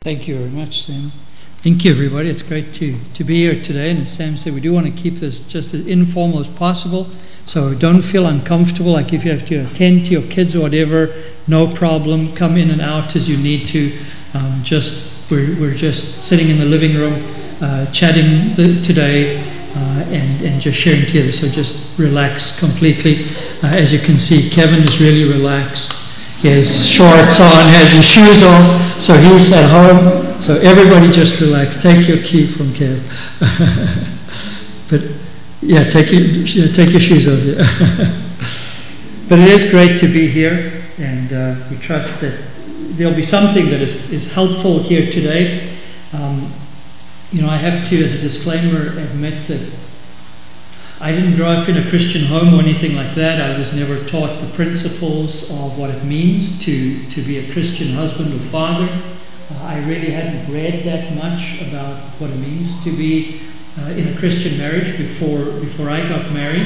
Thank you very much, Sam. Thank you, everybody. It's great to be here today. And as Sam said, we do want to keep this just as informal as possible. So don't feel uncomfortable. Like if you have to attend to your kids or whatever, no problem. Come in and out as you need to. We're just sitting in the living room, chatting today, and just sharing together. So just relax completely. As you can see, Kevin is really relaxed. He has shorts on, has his shoes off, so he's at home. So everybody just relax. Take your cue from Kev. But yeah, take your shoes off. Yeah. But it is great to be here, and we trust that there'll be something that is helpful here today. I have to, as a disclaimer, admit that I didn't grow up in a Christian home or anything like that. I was never taught the principles of what it means to be a Christian husband or father. I really hadn't read that much about what it means to be in a Christian marriage before I got married.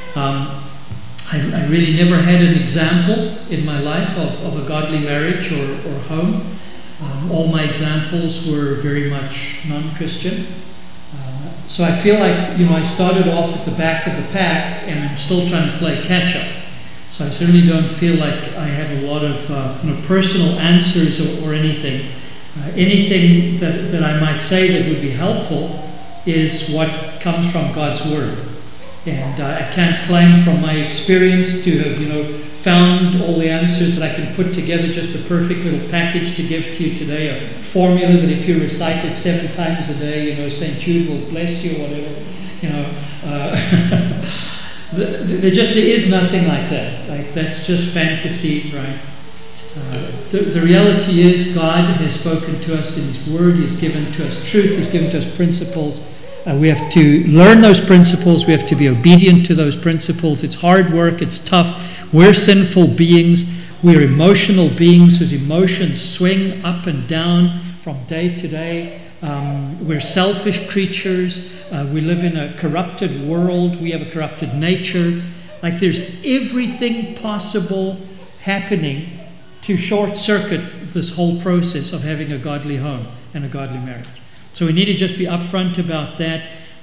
I really never had an example in my life of a godly marriage or home. All my examples were very much non-Christian. So I feel like, I started off at the back of the pack and I'm still trying to play catch-up. So I certainly don't feel like I have a lot of personal answers or anything. Anything that I might say that would be helpful is what comes from God's Word. And I can't claim from my experience to have, found all the answers that I can put together, just a perfect little package to give to you today, a formula that if you recite it 7 times a day, St. Jude will bless you or whatever. There is nothing like that. Like that's just fantasy, right? The reality is God has spoken to us in His Word. He has given to us truth. He's given to us principles. We have to learn those principles. We have to be obedient to those principles. It's hard work. It's tough. We're sinful beings. We're emotional beings whose emotions swing up and down from day to day. We're selfish creatures. We live in a corrupted world. We have a corrupted nature. Like there's everything possible happening to short-circuit this whole process of having a godly home and a godly marriage. So we need to just be upfront about that.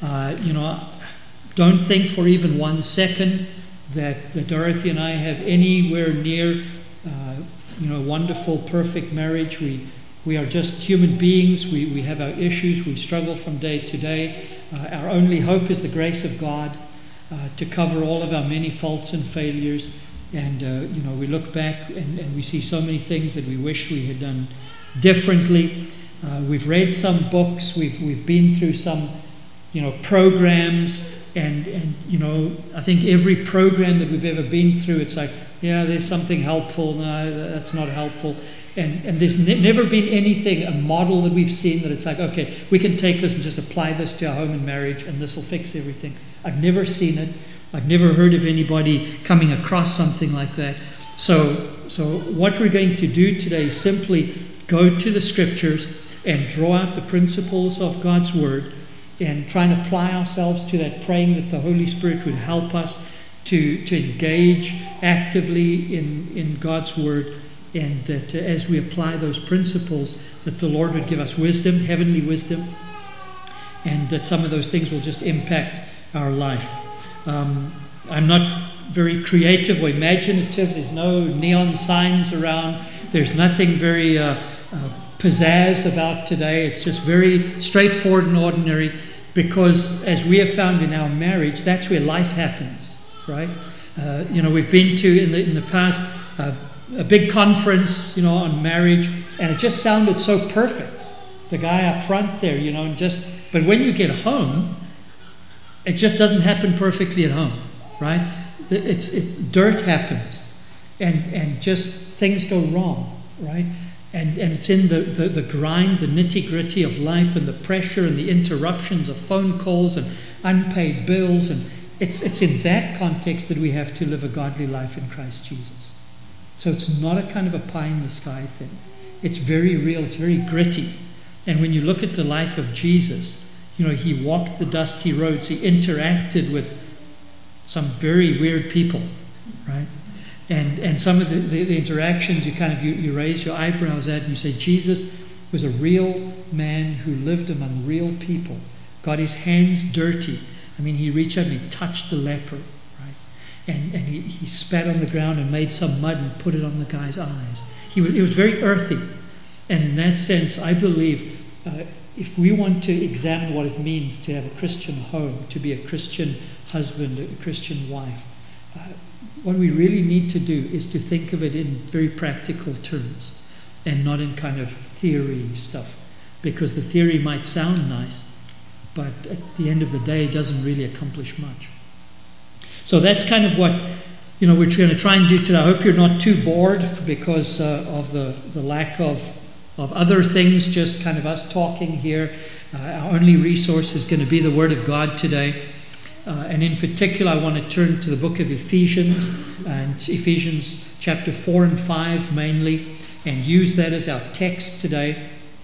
Don't think for even 1 second that Dorothy and I have anywhere near, wonderful, perfect marriage. We are just human beings. We have our issues. We struggle from day to day. Our only hope is the grace of God to cover all of our many faults and failures. And, we look back and we see so many things that we wish we had done differently. We've read some books. We've been through some, programs. And I think every program that we've ever been through, it's like, yeah, there's something helpful. No, that's not helpful. And there's never been anything, a model that we've seen that it's like, okay, we can take this and just apply this to our home and marriage and this will fix everything. I've never seen it. I've never heard of anybody coming across something like that. So what we're going to do today is simply go to the Scriptures and draw out the principles of God's Word and try and apply ourselves to that, praying that the Holy Spirit would help us to engage actively in God's Word, and that as we apply those principles, that the Lord would give us wisdom, heavenly wisdom, and that some of those things will just impact our life. I'm not very creative or imaginative. There's no neon signs around. There's nothing very pizzazz about today. It's just very straightforward and ordinary, because as we have found in our marriage, that's where life happens, right? We've been to in the past a big conference, on marriage, and it just sounded so perfect. The guy up front there, but when you get home, it just doesn't happen perfectly at home, right? Dirt happens, and just things go wrong, right? And it's in the grind, the nitty-gritty of life, and the pressure and the interruptions of phone calls and unpaid bills. And it's in that context that we have to live a godly life in Christ Jesus. So it's not a kind of a pie-in-the-sky thing. It's very real. It's very gritty. And when you look at the life of Jesus, He walked the dusty roads. He interacted with some very weird people, right? And some of the interactions you raise your eyebrows at and you say, Jesus was a real man who lived among real people, got his hands dirty. I mean, he reached out and he touched the leper, right? And he spat on the ground and made some mud and put it on the guy's eyes. It was very earthy. And in that sense, I believe if we want to examine what it means to have a Christian home, to be a Christian husband, a Christian wife, what we really need to do is to think of it in very practical terms and not in kind of theory stuff. Because the theory might sound nice, but at the end of the day, it doesn't really accomplish much. So that's kind of what we're going to try and do today. I hope you're not too bored because of the lack of other things, just kind of us talking here. Our only resource is going to be the Word of God today. And in particular, I want to turn to the book of Ephesians, and Ephesians chapter 4 and 5 mainly, and use that as our text today.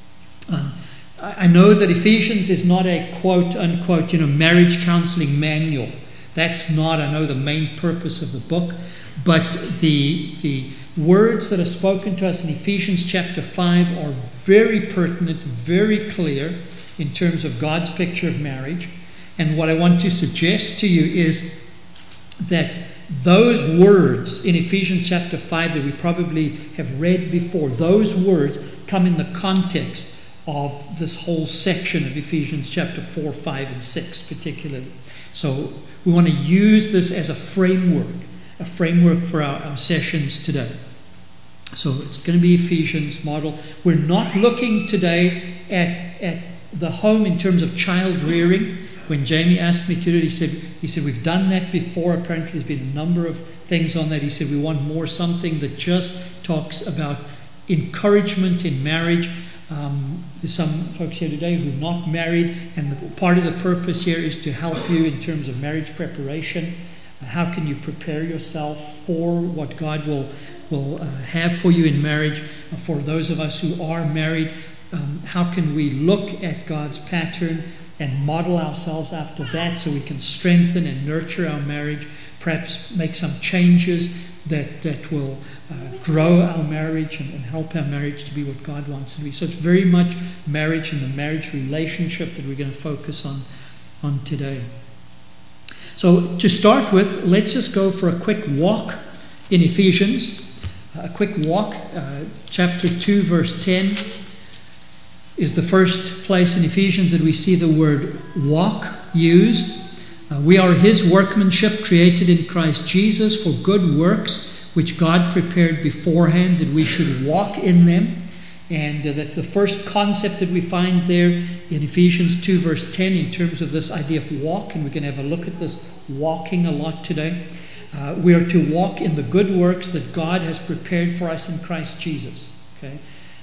I know that Ephesians is not a quote-unquote, marriage counseling manual. That's not, I know, the main purpose of the book. But the words that are spoken to us in Ephesians chapter 5 are very pertinent, very clear in terms of God's picture of marriage. And what I want to suggest to you is that those words in Ephesians chapter 5 that we probably have read before, those words come in the context of this whole section of Ephesians chapter 4, 5, and 6 particularly. So we want to use this as a framework for our sessions today. So it's going to be Ephesians model. We're not looking today at the home in terms of child rearing. When Jamie asked me to do it, he said we've done that before. Apparently there's been a number of things on that. He said we want more something that just talks about encouragement in marriage. There's some folks here today who are not married, and part of the purpose here is to help you in terms of marriage preparation. How can you prepare yourself for what God will have for you in marriage? For those of us who are married, how can we look at God's pattern and model ourselves after that so we can strengthen and nurture our marriage, perhaps make some changes that will grow our marriage and help our marriage to be what God wants it to be. So it's very much marriage and the marriage relationship that we're going to focus on today. So to start with, let's just go for a quick walk in Ephesians. A quick walk. Chapter 2, verse 10 is the first place in Ephesians that we see the word walk used. We are His workmanship, created in Christ Jesus for good works, which God prepared beforehand that we should walk in them. And that's the first concept that we find there in Ephesians 2 verse 10 in terms of this idea of walk. And we're going to have a look at this walking a lot today. We are to walk in the good works that God has prepared for us in Christ Jesus. Okay.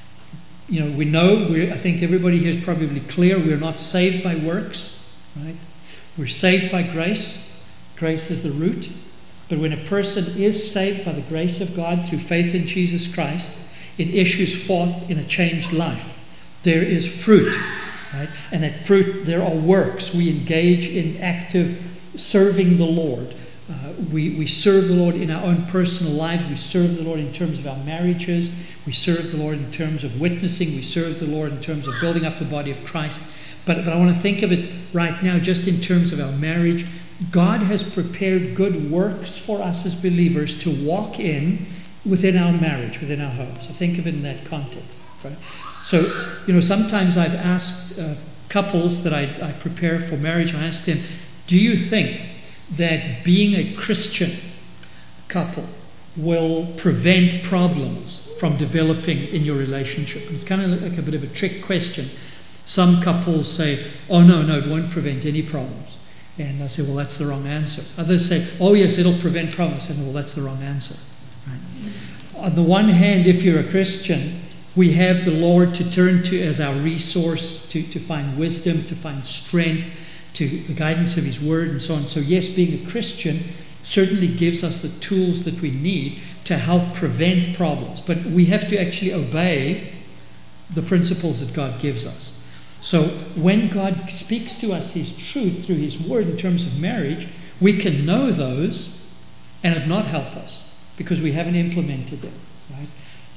We know, I think everybody here is probably clear, we're not saved by works. Right? We're saved by grace. Grace is the root. But when a person is saved by the grace of God through faith in Jesus Christ, it issues forth in a changed life. There is fruit, right? And that fruit, there are works. We engage in active serving the Lord. We serve the Lord in our own personal lives. We serve the Lord in terms of our marriages. We serve the Lord in terms of witnessing. We serve the Lord in terms of building up the body of Christ. But I want to think of it right now just in terms of our marriage. God has prepared good works for us as believers to walk in within our marriage, within our home. So think of it in that context. Right? So, sometimes I've asked couples that I prepare for marriage, I ask them, do you think that being a Christian couple will prevent problems from developing in your relationship? And it's kind of like a bit of a trick question. Some couples say, oh, no, it won't prevent any problems. And I say, well, that's the wrong answer. Others say, oh, yes, it'll prevent problems. I say, well, that's the wrong answer. Right? On the one hand, if you're a Christian, we have the Lord to turn to as our resource, to find wisdom, to find strength, to the guidance of His Word, and so on. So yes, being a Christian certainly gives us the tools that we need to help prevent problems. But we have to actually obey the principles that God gives us. So when God speaks to us His truth through His Word in terms of marriage, we can know those and it not help us because we haven't implemented them. Right?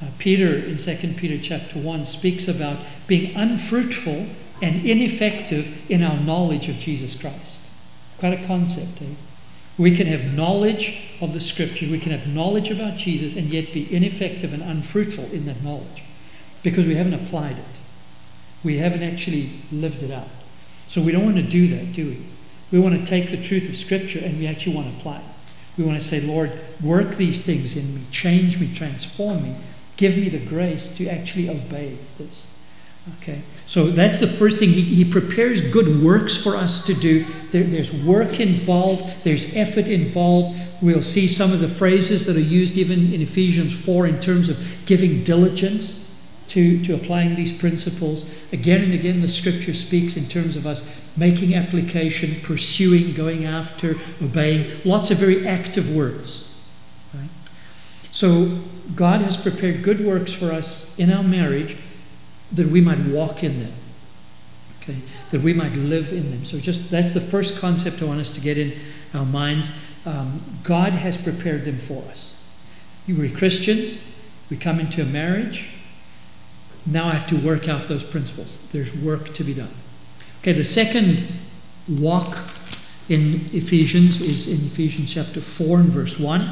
Peter in 2 Peter chapter 1 speaks about being unfruitful and ineffective in our knowledge of Jesus Christ. Quite a concept, eh? We can have knowledge of the Scripture, we can have knowledge about Jesus, and yet be ineffective and unfruitful in that knowledge because we haven't applied it. We haven't actually lived it out. So we don't want to do that, do we? We want to take the truth of Scripture and we actually want to apply it. We want to say, Lord, work these things in me, change me, transform me, give me the grace to actually obey this. Okay, so that's the first thing. He prepares good works for us to do. There's work involved. There's effort involved. We'll see some of the phrases that are used even in Ephesians 4 in terms of giving diligence to applying these principles. Again and again, the Scripture speaks in terms of us making application, pursuing, going after, obeying. Lots of very active words. Right? So God has prepared good works for us in our marriage that we might walk in them. Okay? That we might live in them. So that's the first concept I want us to get in our minds. God has prepared them for us. We're Christians. We come into a marriage. Now I have to work out those principles. There's work to be done. Okay, the second walk in Ephesians is in Ephesians chapter 4 and verse 1.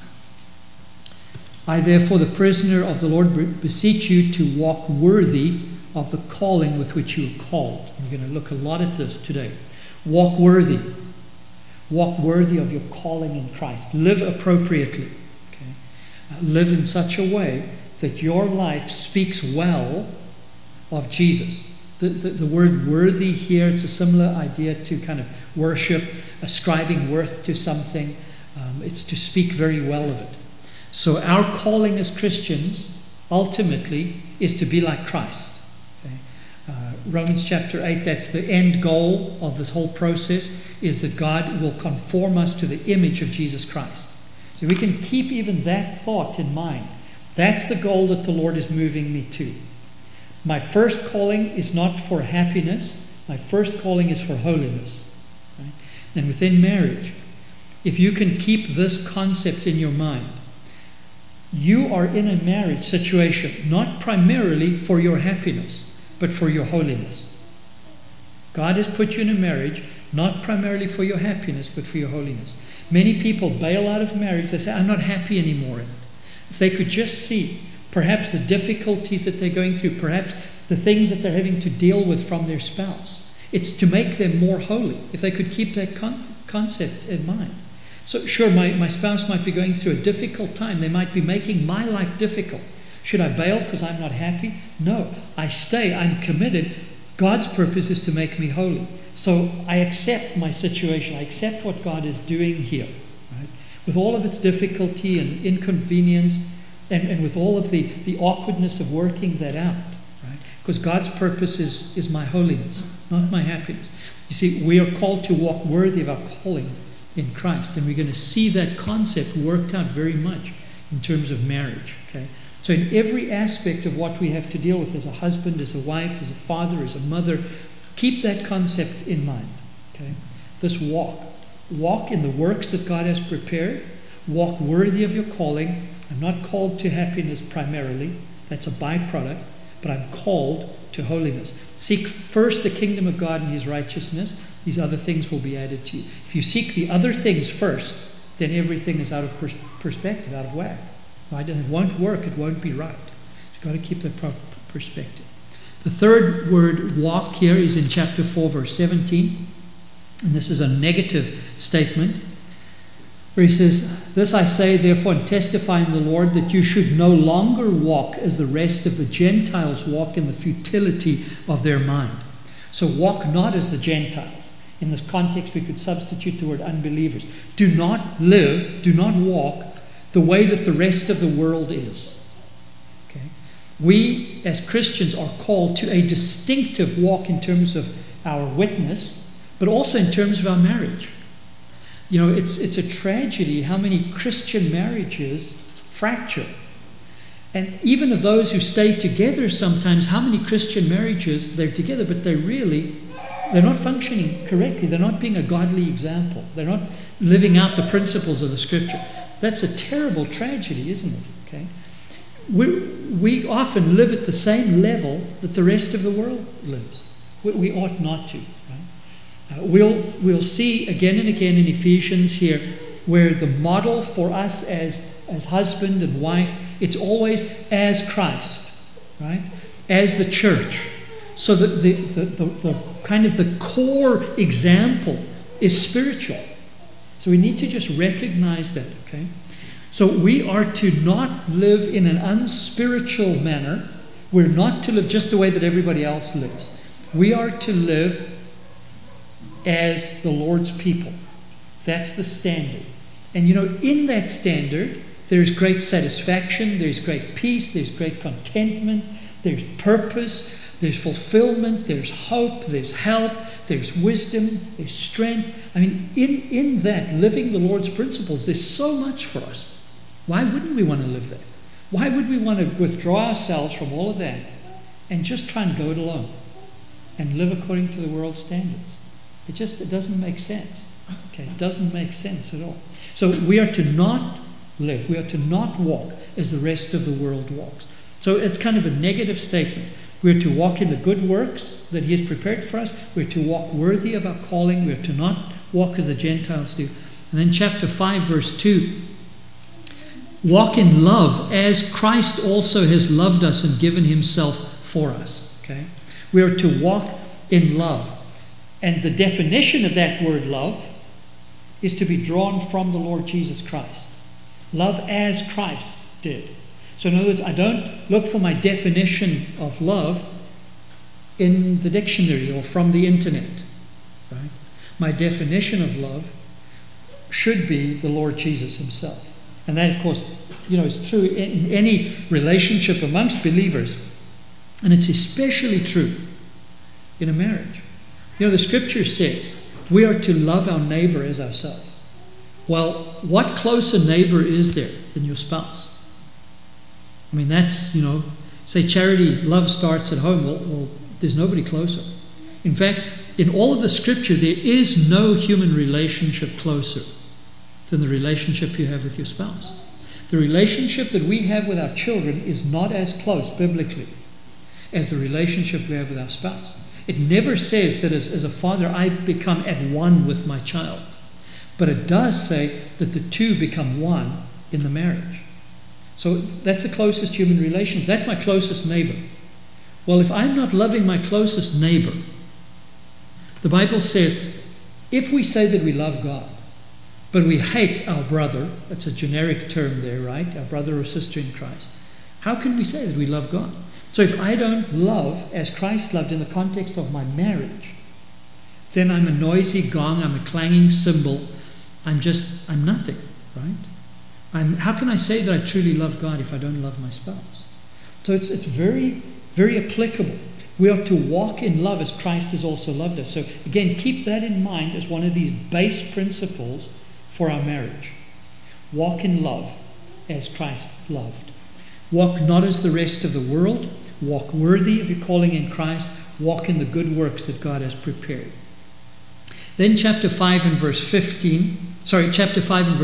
I therefore, the prisoner of the Lord, beseech you to walk worthy of the calling with which you are called. We're going to look a lot at this today. Walk worthy. Walk worthy of your calling in Christ. Live appropriately. Okay? Live in such a way that your life speaks well of Jesus. The word worthy here, it's a similar idea to kind of worship, ascribing worth to something. It's to speak very well of it. So our calling as Christians, ultimately, is to be like Christ. Okay? Romans chapter 8, that's the end goal of this whole process, is that God will conform us to the image of Jesus Christ. So we can keep even that thought in mind. That's the goal that the Lord is moving me to. My first calling is not for happiness. My first calling is for holiness. Right? And within marriage, if you can keep this concept in your mind, you are in a marriage situation not primarily for your happiness, but for your holiness. God has put you in a marriage not primarily for your happiness, but for your holiness. Many people bail out of marriage. They say, I'm not happy anymore in it. If they could just see perhaps the difficulties that they're going through, perhaps the things that they're having to deal with from their spouse, it's to make them more holy. If they could keep that concept in mind. So sure, my spouse might be going through a difficult time. They might be making my life difficult. Should I bail because I'm not happy? No, I stay. I'm committed. God's purpose is to make me holy. So I accept my situation. I accept what God is doing here. Right? With all of its difficulty and inconvenience and with all of the awkwardness of working that out. Right? Because God's purpose is my holiness, not my happiness. You see, we are called to walk worthy of our calling in Christ. And we're going to see that concept worked out very much in terms of marriage. Okay? So in every aspect of what we have to deal with as a husband, as a wife, as a father, as a mother, keep that concept in mind. Okay? This walk. Walk in the works that God has prepared. Walk worthy of your calling. I'm not called to happiness primarily. That's a byproduct. But I'm called to holiness. Seek first the kingdom of God and His righteousness. These other things will be added to you. If you seek the other things first, then everything is out of perspective, out of whack. Right? And it won't work. It won't be right. You've got to keep that proper perspective. The third word, walk, here is in chapter 4, verse 17. And this is a negative statement, where he says, This I say, therefore, and testify in the Lord, that you should no longer walk as the rest of the Gentiles walk in the futility of their mind. So walk not as the Gentiles. In this context, we could substitute the word unbelievers. Do not live, do not walk the way that the rest of the world is. Okay? We, as Christians, are called to a distinctive walk in terms of our witness, but also in terms of our marriage. You know, it's a tragedy how many Christian marriages fracture. And even of those who stay together sometimes, how many Christian marriages, they're together, but they're not functioning correctly. They're not being a godly example. They're not living out the principles of the Scripture. That's a terrible tragedy, isn't it? Okay? we often live at the same level that the rest of the world lives. We ought not to. Right? We'll see again and again in Ephesians here where the model for us as husband and wife, it's always as Christ, right? As the church. So that the kind of the core example is spiritual. So we need to just recognize that, okay? So we are to not live in an unspiritual manner. We're not to live just the way that everybody else lives. We are to live as the Lord's people. That's the standard. And in that standard, there's great satisfaction, there's great peace, there's great contentment, there's purpose, there's fulfillment, there's hope, there's help, there's wisdom, there's strength. I mean, in that, living the Lord's principles, there's so much for us. Why wouldn't we want to live there? Why would we want to withdraw ourselves from all of that and just try and go it alone and live according to the world's standards? It doesn't make sense. Okay, it doesn't make sense at all. So we are to not live, we are to not walk as the rest of the world walks. So it's kind of a negative statement. We're to walk in the good works that He has prepared for us. We're to walk worthy of our calling. We're to not walk as the Gentiles do. And then chapter 5, verse 2. Walk in love as Christ also has loved us and given Himself for us. Okay? We are to walk in love. And the definition of that word love is to be drawn from the Lord Jesus Christ. Love as Christ did. So in other words, I don't look for my definition of love in the dictionary or from the internet. Right? My definition of love should be the Lord Jesus Himself. And that, of course, is true in any relationship amongst believers. And it's especially true in a marriage. The Scripture says we are to love our neighbor as ourselves. Well, what closer neighbor is there than your spouse? I mean, that's, say charity, love starts at home. Well, there's nobody closer. In fact, in all of the Scripture, there is no human relationship closer than the relationship you have with your spouse. The relationship that we have with our children is not as close, biblically, as the relationship we have with our spouse. It never says that as a father, I become at one with my child. But it does say that the two become one in the marriage. So that's the closest human relation. That's my closest neighbor. Well, if I'm not loving my closest neighbor, the Bible says, if we say that we love God, but we hate our brother, that's a generic term there, right? Our brother or sister in Christ. How can we say that we love God? So if I don't love as Christ loved in the context of my marriage, then I'm a noisy gong, I'm a clanging cymbal, I'm nothing, right? How can I say that I truly love God if I don't love my spouse? So it's very, very applicable. We are to walk in love as Christ has also loved us. So again, keep that in mind as one of these base principles for our marriage. Walk in love as Christ loved. Walk not as the rest of the world. Walk worthy of your calling in Christ. Walk in the good works that God has prepared. Then chapter 5 and verse 8. Chapter 5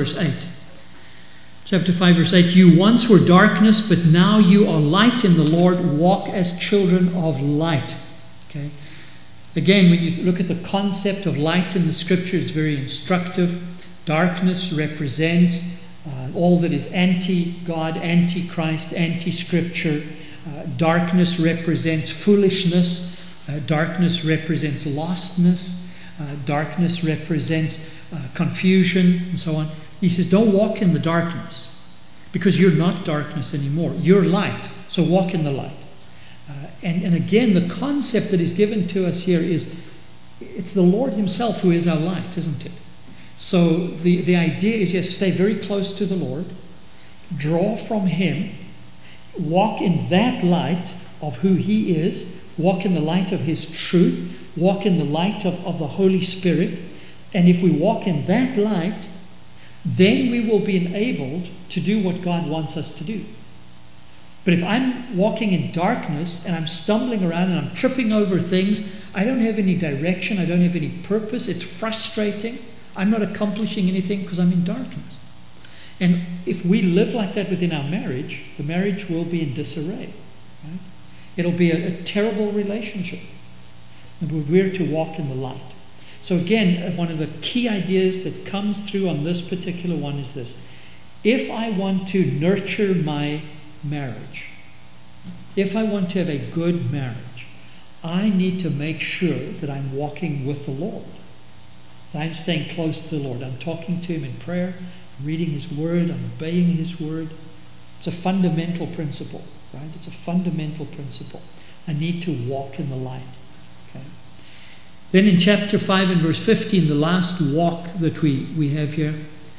verse 8, you once were darkness, but now you are light in the Lord. Walk as children of light. Okay. Again, when you look at the concept of light in the Scripture, it's very instructive. Darkness represents all that is anti-God, anti-Christ, anti-Scripture. Darkness represents foolishness. Darkness represents lostness. Darkness represents confusion and so on. He says, don't walk in the darkness because you're not darkness anymore. You're light, so walk in the light. And again, the concept that is given to us here is it's the Lord Himself who is our light, isn't it? So the idea is, yes, stay very close to the Lord, draw from Him, walk in that light of who He is, walk in the light of His truth, walk in the light of the Holy Spirit. And if we walk in that light, then we will be enabled to do what God wants us to do. But if I'm walking in darkness and I'm stumbling around and I'm tripping over things, I don't have any direction, I don't have any purpose, it's frustrating, I'm not accomplishing anything because I'm in darkness. And if we live like that within our marriage, the marriage will be in disarray. Right? It'll be a terrible relationship. And we're to walk in the light. So again, one of the key ideas that comes through on this particular one is this. If I want to nurture my marriage, if I want to have a good marriage, I need to make sure that I'm walking with the Lord. That I'm staying close to the Lord. I'm talking to Him in prayer, reading His Word, I'm obeying His Word. It's a fundamental principle, right? It's a fundamental principle. I need to walk in the light. Okay. Then in chapter 5 and verse 15, the last walk that we have here,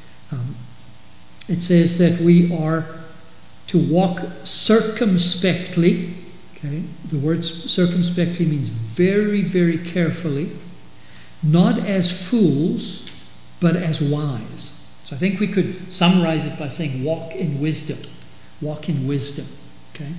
it says that we are to walk circumspectly. Okay. The word circumspectly means very, very carefully, not as fools, but as wise. So I think we could summarize it by saying walk in wisdom. Walk in wisdom. Okay.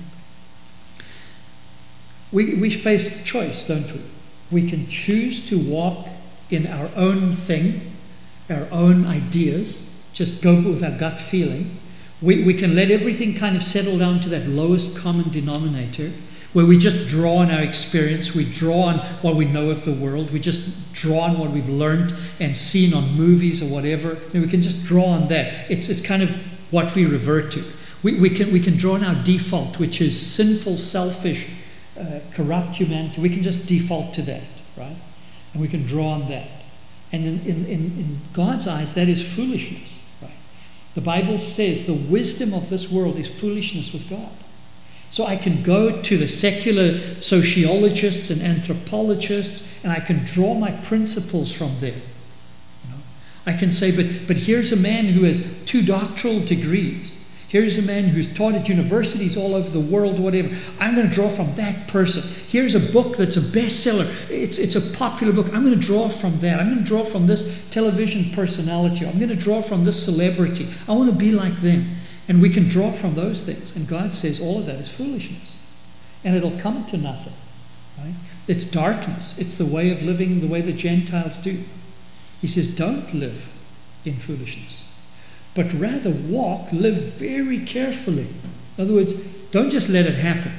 We face choice, don't we? We can choose to walk in our own thing, our own ideas, just go with our gut feeling. We can let everything kind of settle down to that lowest common denominator, where we just draw on our experience, we draw on what we know of the world, we just draw on what we've learned and seen on movies or whatever, and we can just draw on that. It's kind of what we revert to. We can draw on our default, which is sinful, selfish, corrupt humanity. We can just default to that, right? And we can draw on that. And in God's eyes, that is foolishness, right? The Bible says the wisdom of this world is foolishness with God. So I can go to the secular sociologists and anthropologists, and I can draw my principles from there. You know? I can say, but here's a man who has 2 doctoral degrees. Here's a man who's taught at universities all over the world, whatever. I'm going to draw from that person. Here's a book that's a bestseller. It's a popular book. I'm going to draw from that. I'm going to draw from this television personality. I'm going to draw from this celebrity. I want to be like them. And we can draw from those things. And God says all of that is foolishness. And it'll come to nothing. Right? It's darkness. It's the way of living the way the Gentiles do. He says, don't live in foolishness, but rather live very carefully. In other words, don't just let it happen.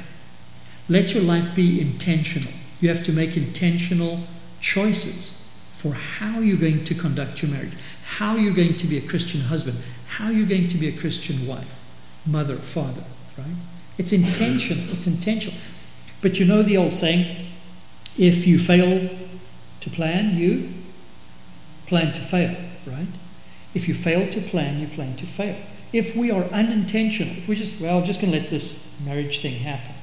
Let your life be intentional. You have to make intentional choices for how you're going to conduct your marriage, how you're going to be a Christian husband, how you're going to be a Christian wife, mother, father, right? It's intentional. It's intentional. But you know the old saying, if you fail to plan, you plan to fail, right? If you fail to plan, you plan to fail. If we are unintentional, if we're just going to let this marriage thing happen,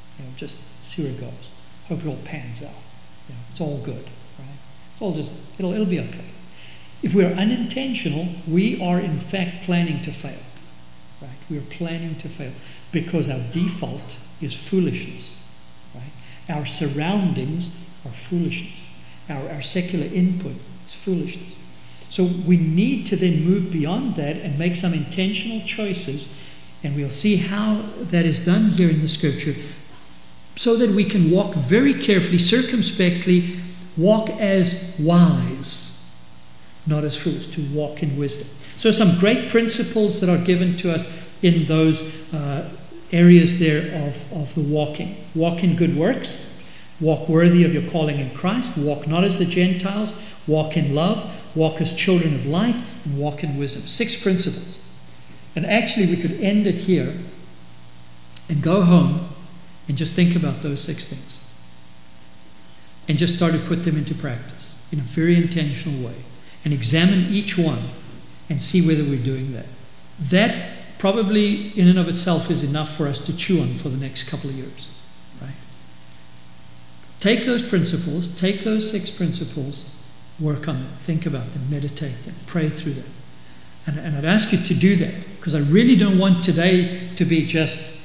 just see where it goes. Hope it all pans out. It's all good, right? It's all it'll be okay. If we are unintentional, we are in fact planning to fail, right? We are planning to fail because our default is foolishness, right? Our surroundings are foolishness. Our secular input is foolishness. So we need to then move beyond that and make some intentional choices, and we'll see how that is done here in the Scripture, so that we can walk very carefully, circumspectly, walk as wise, not as fools, to walk in wisdom. So some great principles that are given to us in those areas there of the walking. Walk in good works, walk worthy of your calling in Christ, walk not as the Gentiles, walk in love, walk as children of light, and walk in wisdom. 6 principles. And actually we could end it here and go home and just think about those 6 things. And just start to put them into practice in a very intentional way. And examine each one and see whether we're doing that. That probably in and of itself is enough for us to chew on for the next couple of years. Right? Take those principles, take those 6 principles, work on them, think about them, meditate them, pray through them. And I'd ask you to do that, because I really don't want today to be just,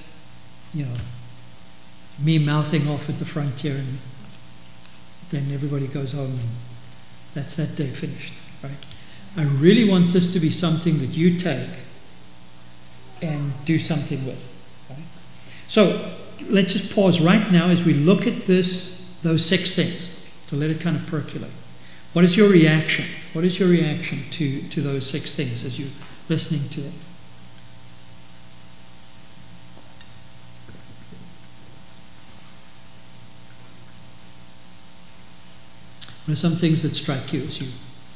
me mouthing off at the frontier and then everybody goes home and that's that day finished, right? I really want this to be something that you take and do something with, right? So let's just pause right now as we look at those 6 things, to let it kind of percolate. What is your reaction? What is your reaction to those 6 things as you're listening to them? What are some things that strike you as you?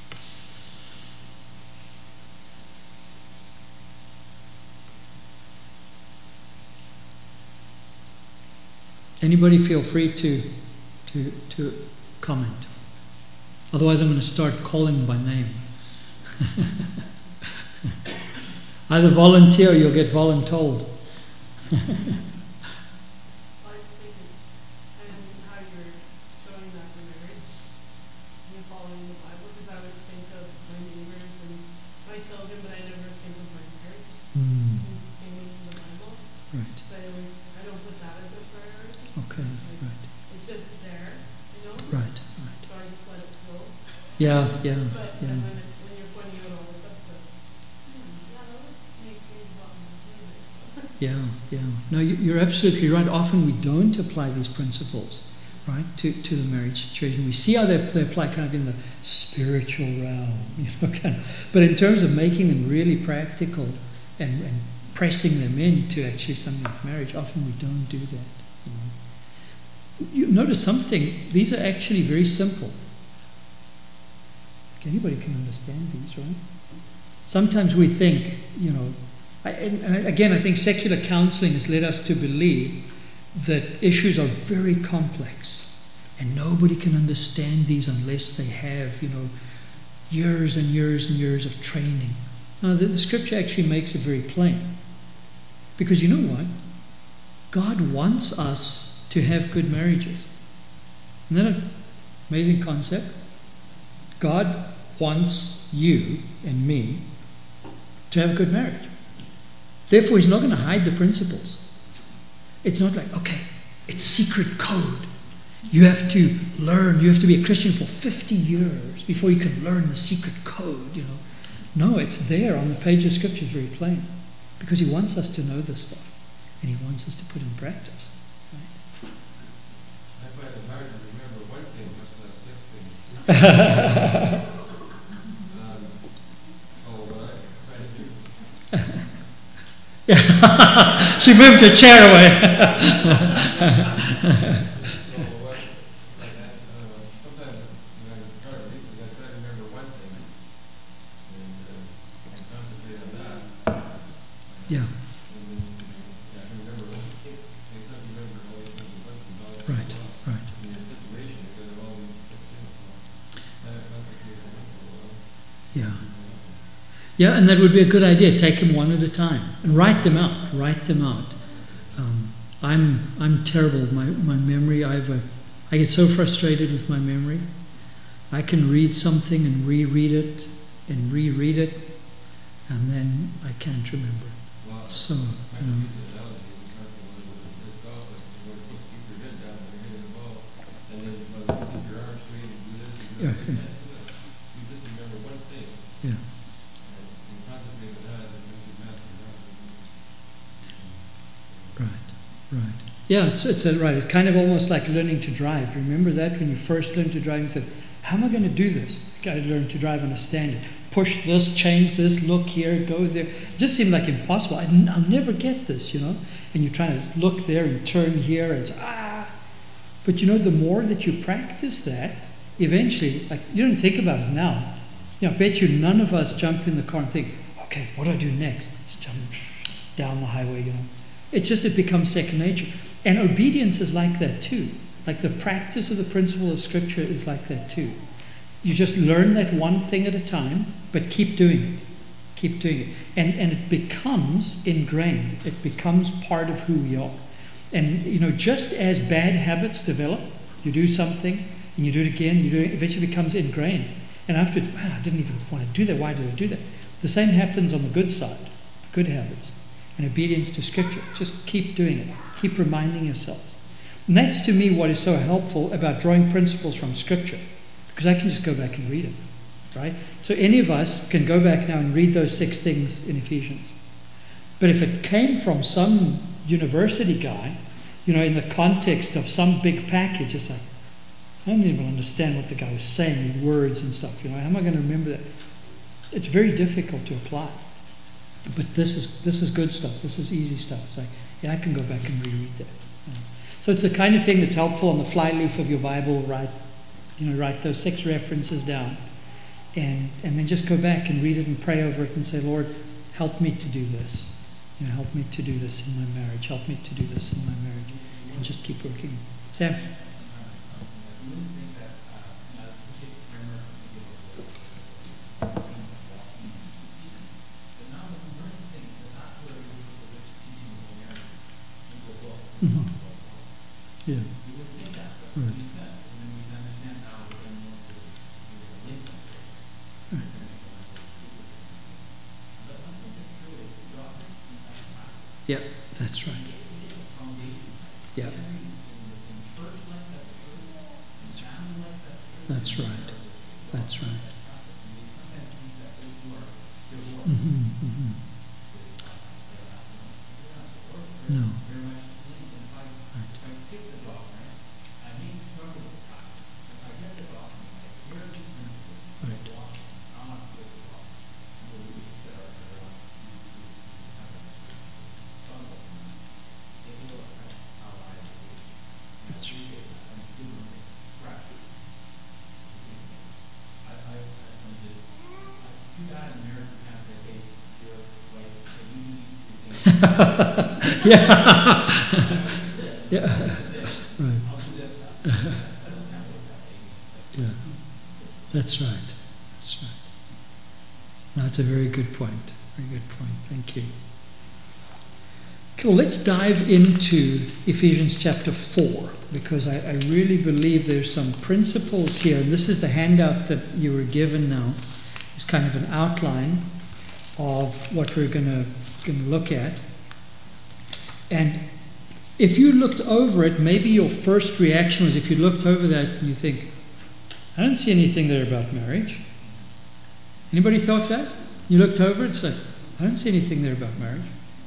Anybody feel free to comment. Otherwise I'm going to start calling them by name. Either volunteer or you'll get voluntold. Yeah. But when you're pointing out all this stuff, Yeah. No, you're absolutely right. Often we don't apply these principles, right, to the marriage situation. We see how they apply kind of in the spiritual realm, kind of. But in terms of making them really practical and pressing them into actually something like marriage, often we don't do that. You notice something. These are actually very simple. Anybody can understand these, right? Sometimes we think, and again, I think secular counseling has led us to believe that issues are very complex and nobody can understand these unless they have, years and years and years of training. Now, the scripture actually makes it very plain. Because you know what? God wants us to have good marriages. Isn't that an amazing concept? God wants you and me to have a good marriage. Therefore, He's not going to hide the principles. It's not like, okay, it's secret code. You have to learn, you have to be a Christian for 50 years before you can learn the secret code, No, it's there on the page of Scripture, very plain. Because He wants us to know this stuff. And He wants us to put in practice. I find it hard to remember one thing, much less next thing. Yeah. She moved her chair away. Sometimes when I'm in charge, I try to remember one thing and concentrate on that. Yeah. And then I can remember one thing. Sometimes you remember all these things at once. Right. In your situation, you're going to all these six things. I concentrate on one for a while. Yeah. Yeah, and that would be a good idea. Take them one at a time and write them out. I'm terrible with my memory. I get so frustrated with my memory. I can read something and reread it, and then I can't remember. Well, So, I can use the analogy with golf, like you're supposed to keep your head down when you're hitting the ball, and then you keep your arms straight and do this and do that. You can't do that. You just remember one thing. Yeah. Right. Yeah, it's right. It's kind of almost like learning to drive. Remember that when you first learned to drive, you said, "How am I going to do this?" Got to learn to drive, understand it. Push this, change this, look here, go there. It just seemed like impossible. I'll never get this, And you're trying to look there and turn here and But the more that you practice that, eventually, like you don't think about it now. I bet you none of us jump in the car and think, "Okay, what do I do next?" Just jump down the highway, It's just it becomes second nature. And obedience is like that too. Like the practice of the principle of Scripture is like that too. You just learn that one thing at a time, but keep doing it. Keep doing it. And it becomes ingrained. It becomes part of who we are. And, just as bad habits develop, you do something, and you do it again, it eventually becomes ingrained. And afterwards, I didn't even want to do that. Why did I do that? The same happens on the good side, good habits. And obedience to Scripture. Just keep doing it. Keep reminding yourselves. And that's to me what is so helpful about drawing principles from Scripture. Because I can just go back and read it. Right? So any of us can go back now and read those 6 things in Ephesians. But if it came from some university guy, in the context of some big package, it's like, I don't even understand what the guy was saying in words and stuff. How am I going to remember that? It's very difficult to apply. But this is good stuff. This is easy stuff. It's like, I can go back and reread that. So it's the kind of thing that's helpful on the flyleaf of your Bible, right? Write those 6 references down. And then just go back and read it and pray over it and say, Lord, help me to do this. Help me to do this in my marriage. Help me to do this in my marriage. And just keep working. Sam? Mm-hmm. Yeah. Right. Yeah, that's right. Yeah. That's right. That's right. Mm-hmm, mm-hmm. No. Right. Yeah. Yeah. Right. Yeah. That's right. That's right. No, it's a very good point. Very good point. Thank you. Cool. Let's dive into Ephesians chapter 4, because I really believe there's some principles here. And this is the handout that you were given now. It's kind of an outline of what we're going to look at. And if you looked over it, maybe your first reaction was, if you looked over that and you think, I don't see anything there about marriage. Anybody thought that? You looked over it and said, I don't see anything there about marriage.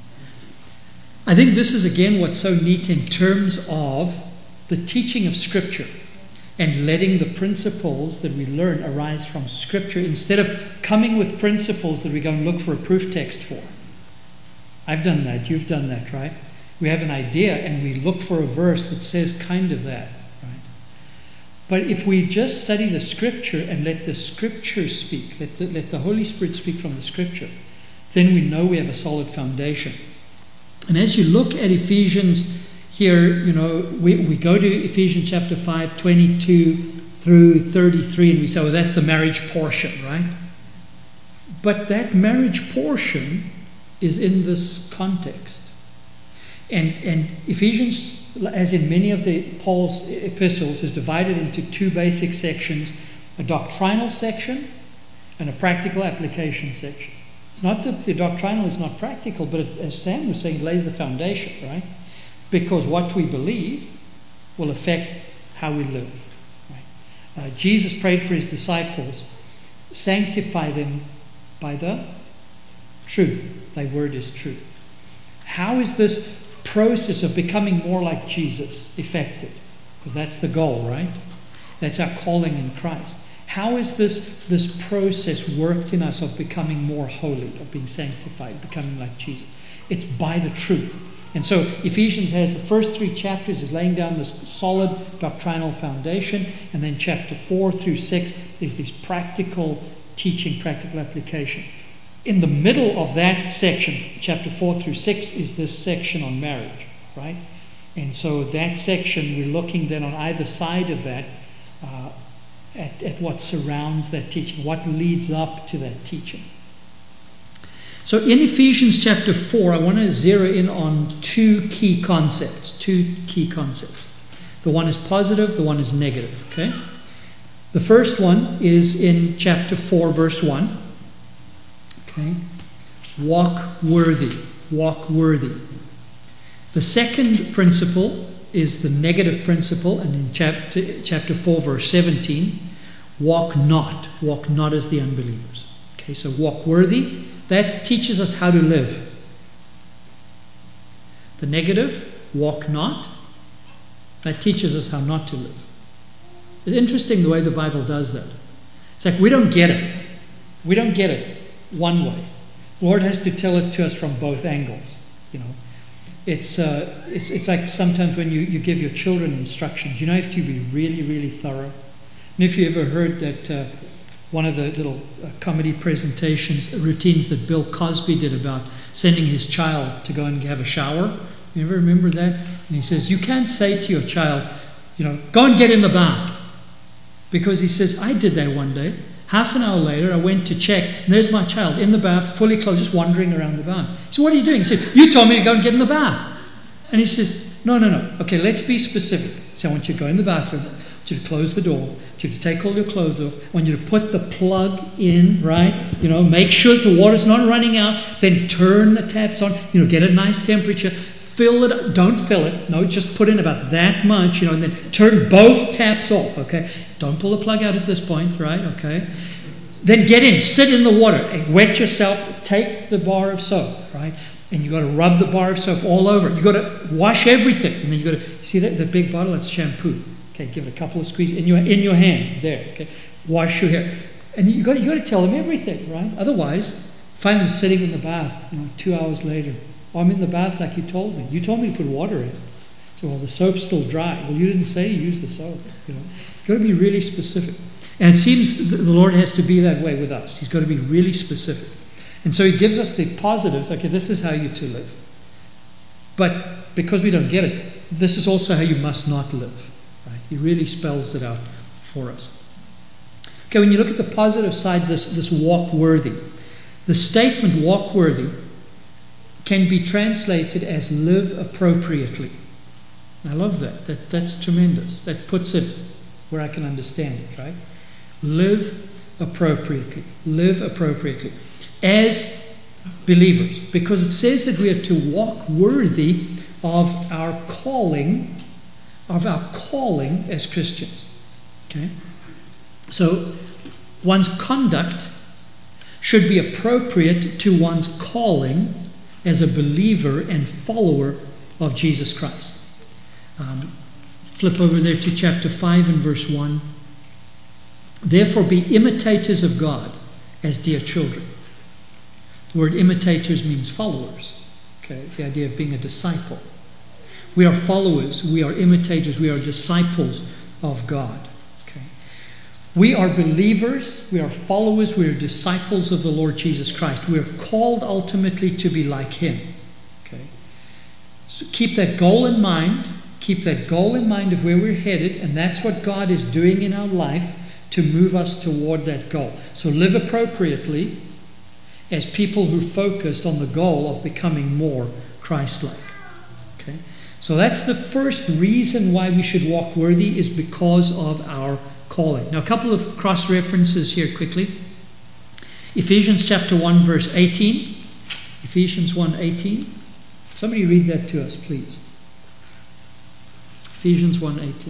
I think this is again what's so neat in terms of the teaching of Scripture and letting the principles that we learn arise from Scripture instead of coming with principles that we go and look for a proof text for. I've done that. You've done that, right? We have an idea and we look for a verse that says kind of that, right? But if we just study the Scripture and let the Scripture speak, let the Holy Spirit speak from the Scripture, then we know we have a solid foundation. And as you look at Ephesians here, we go to Ephesians chapter 5, 22 through 33, and we say, well, that's the marriage portion, right? But that marriage portion is in this context. And Ephesians, as in many of Paul's epistles, is divided into 2 basic sections, a doctrinal section and a practical application section. It's not that the doctrinal is not practical, but as Sam was saying, it lays the foundation, right? Because what we believe will affect how we live. Right? Jesus prayed for his disciples, sanctify them by the truth. Thy word is truth. How is this process of becoming more like Jesus effective? Because that's the goal, right? That's our calling in Christ. How is this process worked in us of becoming more holy, of being sanctified, becoming like Jesus? It's by the truth. And so Ephesians has the first 3 chapters is laying down this solid doctrinal foundation, and then chapter 4 through 6 is this practical teaching, practical application. In the middle of that section, chapter 4 through 6, is this section on marriage, right? And so that section, we're looking then on either side of that at what surrounds that teaching, what leads up to that teaching. So in Ephesians chapter 4, I want to zero in on 2 key concepts. The one is positive, the one is negative, okay? The first one is in chapter 4, verse 1. Okay? Walk worthy. Walk worthy. The second principle is the negative principle, and in chapter 4, verse 17, walk not. Walk not as the unbelievers. Okay, so walk worthy. That teaches us how to live. The negative, walk not, that teaches us how not to live. It's interesting the way the Bible does that. It's like we don't get it. We don't get it one way. The Lord has to tell it to us from both angles. It's like sometimes when you give your children instructions, you have to be really, really thorough. And if you ever heard that one of the little comedy presentations, routines that Bill Cosby did about sending his child to go and have a shower, you ever remember that? And he says, you can't say to your child, go and get in the bath. Because he says, I did that one day. Half an hour later, I went to check, and there's my child in the bath, fully clothed, just wandering around the bath. So what are you doing? He said, you told me to go and get in the bath. And he says, no. Okay, let's be specific. So I want you to go in the bathroom. I want you to close the door. I want you to take all your clothes off. I want you to put the plug in, right? Make sure the water's not running out. Then turn the taps on. Get a nice temperature. Fill it. Don't fill it. No, just put in about that much, and then turn both taps off, okay? Don't pull the plug out at this point, right? Okay. Then get in. Sit in the water. And wet yourself. Take the bar of soap, right? And you've got to rub the bar of soap all over. You've got to wash everything. And then you've got to, see that the big bottle? That's shampoo. Okay, give it a couple of squeezes in your hand. There, okay. Wash your hair. And you've got to tell them everything, right? Otherwise, find them sitting in the bath, 2 hours later. Oh, I'm in the bath like you told me. You told me to put water in. So, well, the soap's still dry. Well, you didn't say you used the soap, You've got to be really specific. And it seems the Lord has to be that way with us. He's got to be really specific. And so He gives us the positives, okay, this is how you're to live. But because we don't get it, this is also how you must not live. Right? He really spells it out for us. Okay, when you look at the positive side, this walk worthy. The statement walk worthy can be translated as live appropriately. I love that. That's tremendous. That puts it where I can understand it, right? Live appropriately. Live appropriately. As believers. Because it says that we are to walk worthy of our calling as Christians. Okay? So one's conduct should be appropriate to one's calling as a believer and follower of Jesus Christ. Flip over there to chapter 5 and verse 1. Therefore be imitators of God as dear children. The word imitators means followers. Okay, the idea of being a disciple. We are followers, we are imitators, we are disciples of God. Okay. We are believers, we are followers, we are disciples of the Lord Jesus Christ. We are called ultimately to be like Him. Okay. So keep that goal in mind. Keep that goal in mind of where we're headed, and that's what God is doing in our life to move us toward that goal. So live appropriately as people who focused on the goal of becoming more Christ-like. Okay? So that's the first reason why we should walk worthy, is because of our calling. Now, a couple of cross-references here quickly. Ephesians chapter 1, verse 18. Ephesians 1:18. Somebody read that to us, please. Ephesians 1:18.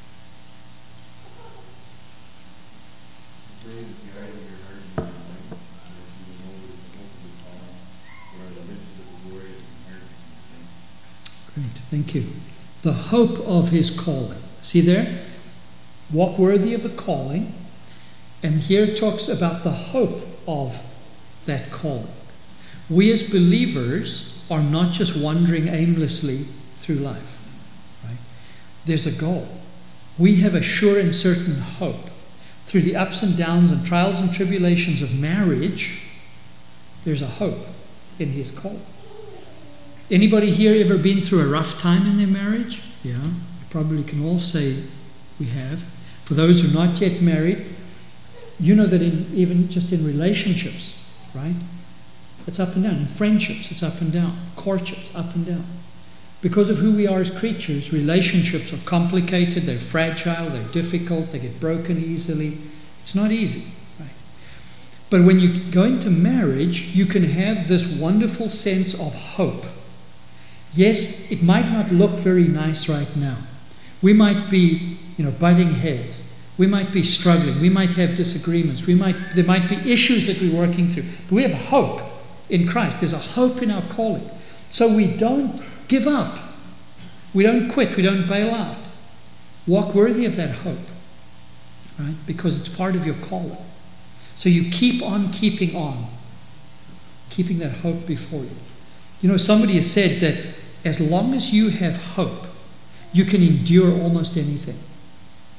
Great, thank you. The hope of His calling. See there? Walk worthy of the calling. And here it talks about the hope of that calling. We as believers are not just wandering aimlessly through life. There's a goal. We have a sure and certain hope. Through the ups and downs and trials and tribulations of marriage, there's a hope in His call. Anybody here ever been through a rough time in their marriage? Yeah, we probably can all say we have. For those who are not yet married, you know that even just in relationships, right? It's up and down. In friendships, it's up and down. Courtships, up and down. Because of who we are as creatures, relationships are complicated, they're fragile, they're difficult, they get broken easily. It's not easy, right? But when you go into marriage, you can have this wonderful sense of hope. Yes, it might not look very nice right now. We might be, butting heads. We might be struggling. We might have disagreements. There might be issues that we're working through. But we have hope in Christ. There's a hope in our calling. So we don't give up. We don't quit. We don't bail out. Walk worthy of that hope, right? Because it's part of your calling. So you keep on keeping on, keeping that hope before you. Somebody has said that as long as you have hope, you can endure almost anything.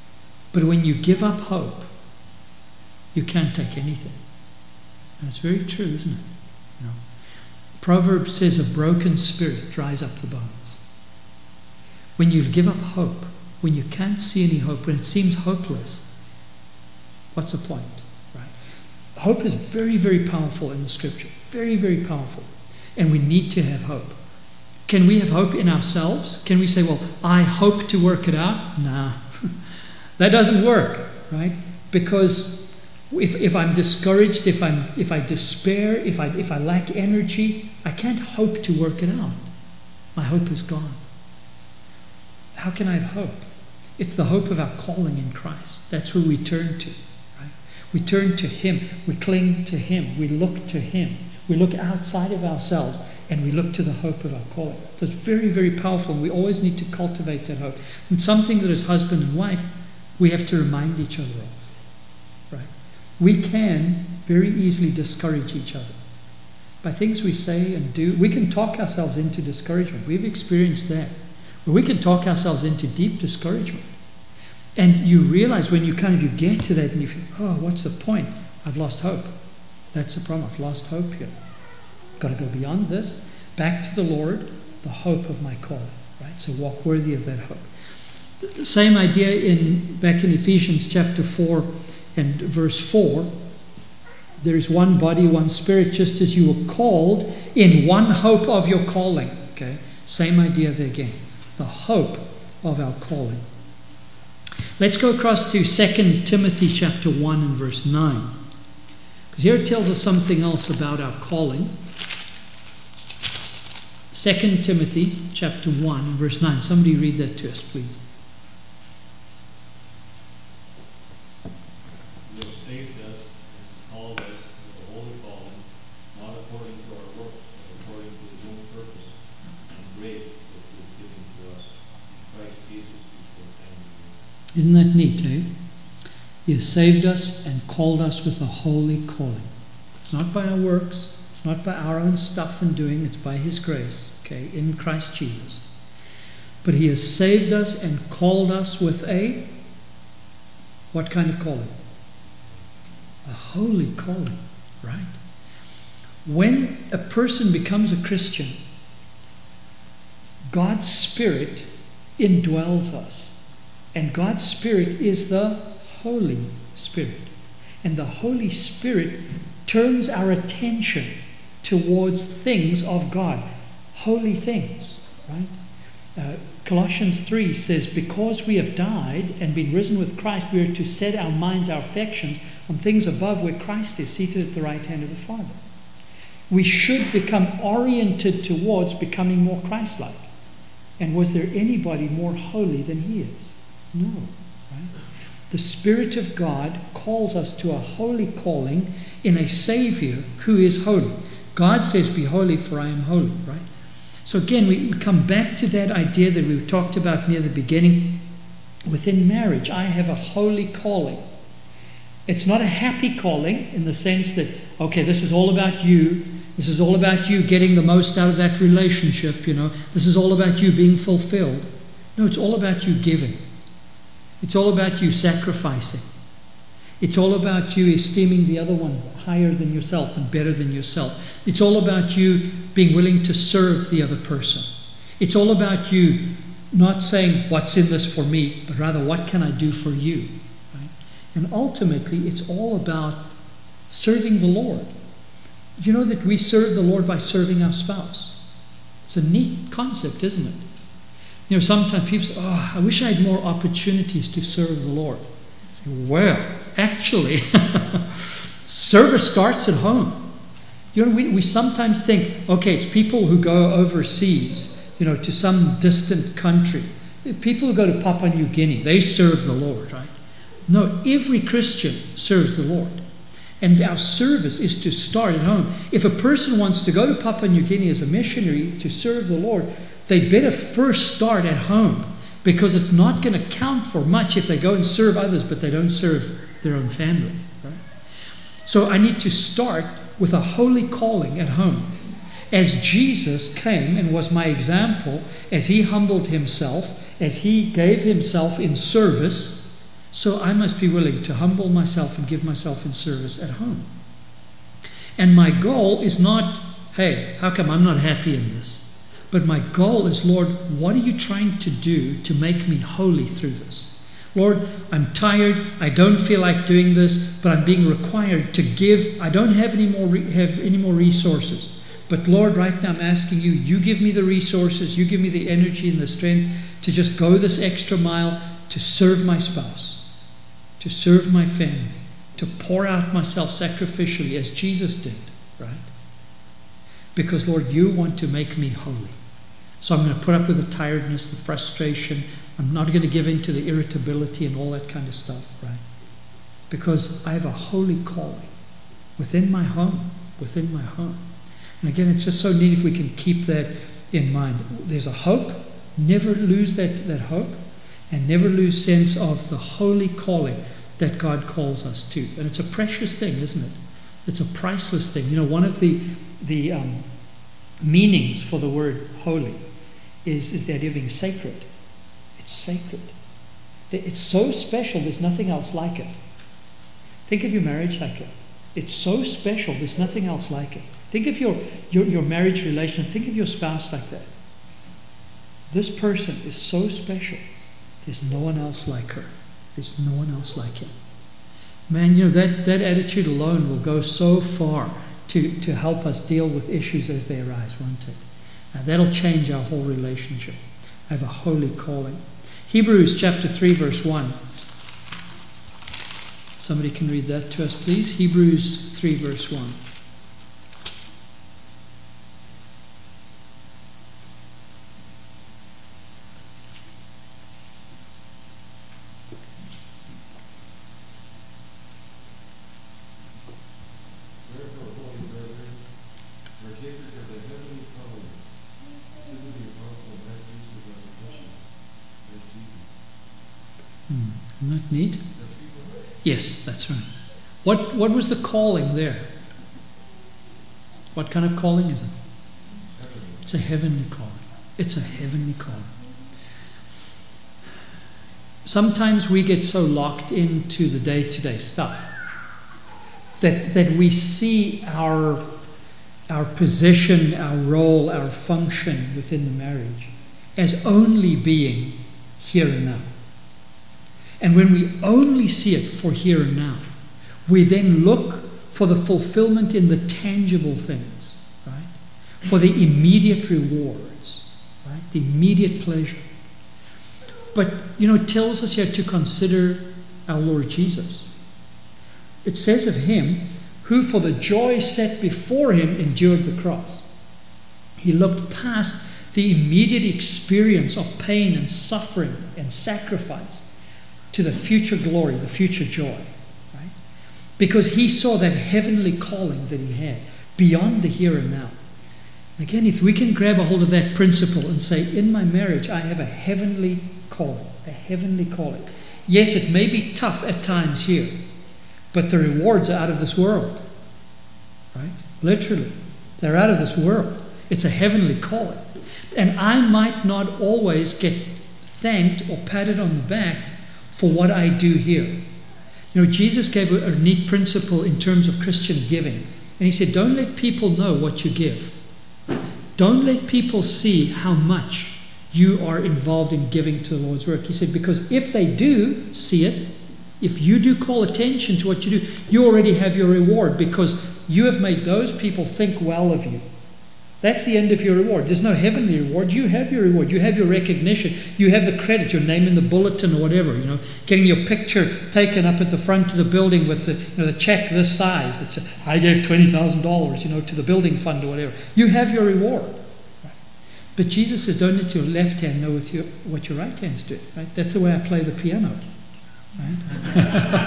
But when you give up hope, you can't take anything. And it's very true, isn't it? You know, Proverbs says a broken spirit dries up the bones. When you give up hope, when you can't see any hope, when it seems hopeless, what's the point? Right? Hope is very, very powerful in the Scripture. Very, very powerful. And we need to have hope. Can we have hope in ourselves? Can we say, well, I hope to work it out? Nah. That doesn't work, right? Because if I'm discouraged, if I despair, if I lack energy, I can't hope to work it out. My hope is gone. How can I have hope? It's the hope of our calling in Christ. That's who we turn to, right? We turn to Him. We cling to Him. We look to Him. We look outside of ourselves and we look to the hope of our calling. So it's very, very powerful, and we always need to cultivate that hope. And something that as husband and wife, we have to remind each other of, right? We can very easily discourage each other by things we say and do. We can talk ourselves into discouragement. We've experienced that. We can talk ourselves into deep discouragement. And you realize when you get to that and you feel, oh, what's the point? I've lost hope. That's the problem. I've lost hope here. Got to go beyond this, back to the Lord, the hope of my calling, right? So walk worthy of that hope. The same idea back in Ephesians chapter 4 and verse 4. There is one body, one spirit, just as you were called in one hope of your calling. Okay, same idea there again. The hope of our calling. Let's go across to 2 Timothy chapter 1 and verse 9. Because here it tells us something else about our calling. 2 Timothy chapter 1 and verse 9. Somebody read that to us, please. You have saved us and called us with a holy calling, not according to our works, but according to His own purpose and grace which was given to us in Christ Jesus before time. Isn't that neat, eh? He has saved us and called us with a holy calling. It's not by our works. It's not by our own stuff and doing. It's by His grace, okay, in Christ Jesus. But He has saved us and called us with a, what kind of calling? A holy calling, right? When a person becomes a Christian, God's Spirit indwells us. And God's Spirit is the Holy Spirit. And the Holy Spirit turns our attention towards things of God. Holy things, right? Colossians 3 says, because we have died and been risen with Christ, we are to set our minds, our affections on things above where Christ is seated at the right hand of the Father. We should become oriented towards becoming more Christ-like. And was there anybody more holy than He is? No, right? The Spirit of God calls us to a holy calling in a Savior who is holy. God says, be holy for I am holy, right? So again, we come back to that idea that we talked about near the beginning. Within marriage, I have a holy calling. It's not a happy calling in the sense that, okay, this is all about you. This is all about you getting the most out of that relationship, you know. This is all about you being fulfilled. No, it's all about you giving. It's all about you sacrificing. It's all about you esteeming the other one higher than yourself and better than yourself. It's all about you being willing to serve the other person. It's all about you not saying, what's in this for me, but rather, what can I do for you? Right? And ultimately, it's all about serving the Lord. You know that we serve the Lord by serving our spouse. It's a neat concept, isn't it? You know, sometimes people say, oh, I wish I had more opportunities to serve the Lord. I say, well, actually, service starts at home. You know, we sometimes think, okay, it's people who go overseas, you know, to some distant country. People who go to Papua New Guinea, they serve the Lord, right? No, every Christian serves the Lord. And our service is to start at home. If a person wants to go to Papua New Guinea as a missionary to serve the Lord, they better first start at home, because it's not going to count for much if they go and serve others, but they don't serve their own family. Right? So I need to start with a holy calling at home. As Jesus came and was my example, as He humbled Himself, as He gave Himself in service, So I must be willing to humble myself and give myself in service at home. And my goal is not, hey, how come I'm not happy in this? But my goal is, Lord, what are you trying to do to make me holy through this? Lord, I'm tired. I don't feel like doing this, but I'm being required to give. I don't have any more resources. But Lord, right now I'm asking you, you give me the resources, you give me the energy and the strength to just go this extra mile to serve my spouse, to serve my family, to pour out myself sacrificially as Jesus did, right? Because, Lord, you want to make me holy. So I'm going to put up with the tiredness, the frustration. I'm not going to give in to the irritability and all that kind of stuff, right? Because I have a holy calling within my home, within my home. And again, it's just so neat if we can keep that in mind. There's a hope. Never lose that hope, and never lose sense of the holy calling that God calls us to. And it's a precious thing, isn't it? It's a priceless thing. You know, one of the meanings for the word holy is the idea of being sacred. It's sacred. It's so special, there's nothing else like it. Think of your marriage like that. It's so special, there's nothing else like it. Think of your marriage relation. Think of your spouse like that. This person is so special, there's no one else like her. There's no one else like him. Man, you know, that attitude alone will go so far to help us deal with issues as they arise, won't it? That'll change our whole relationship. I have a holy calling. Hebrews chapter 3, verse 1. Somebody can read that to us, please. Hebrews 3, verse 1. Isn't that neat? Yes, that's right. What was the calling there? What kind of calling is it? It's a heavenly calling. It's a heavenly calling. Sometimes we get so locked into the day-to-day stuff that we see our position, our role, our function within the marriage as only being here and now. And when we only see it for here and now, we then look for the fulfillment in the tangible things, right? For the immediate rewards, right? The immediate pleasure. But, you know, it tells us here to consider our Lord Jesus. It says of him, who for the joy set before him endured the cross. He looked past the immediate experience of pain and suffering and sacrifice to the future glory, the future joy, right? Because he saw that heavenly calling that he had beyond the here and now. Again, if we can grab a hold of that principle and say, in my marriage, I have a heavenly calling, a heavenly calling. Yes, it may be tough at times here, but the rewards are out of this world, right? Literally, they're out of this world. It's a heavenly calling. And I might not always get thanked or patted on the back for what I do here. You know, Jesus gave a neat principle in terms of Christian giving. And he said, don't let people know what you give. Don't let people see how much you are involved in giving to the Lord's work. He said, because if they do see it, if you do call attention to what you do, you already have your reward because you have made those people think well of you. That's the end of your reward. There's no heavenly reward. You have your reward. You have your recognition. You have the credit, your name in the bulletin or whatever. You know, getting your picture taken up at the front of the building with the check this size. It's I gave $20,000, to the building fund or whatever. You have your reward. Right? But Jesus says, don't let your left hand know what your right hand's doing. Right? That's the way I play the piano. Right?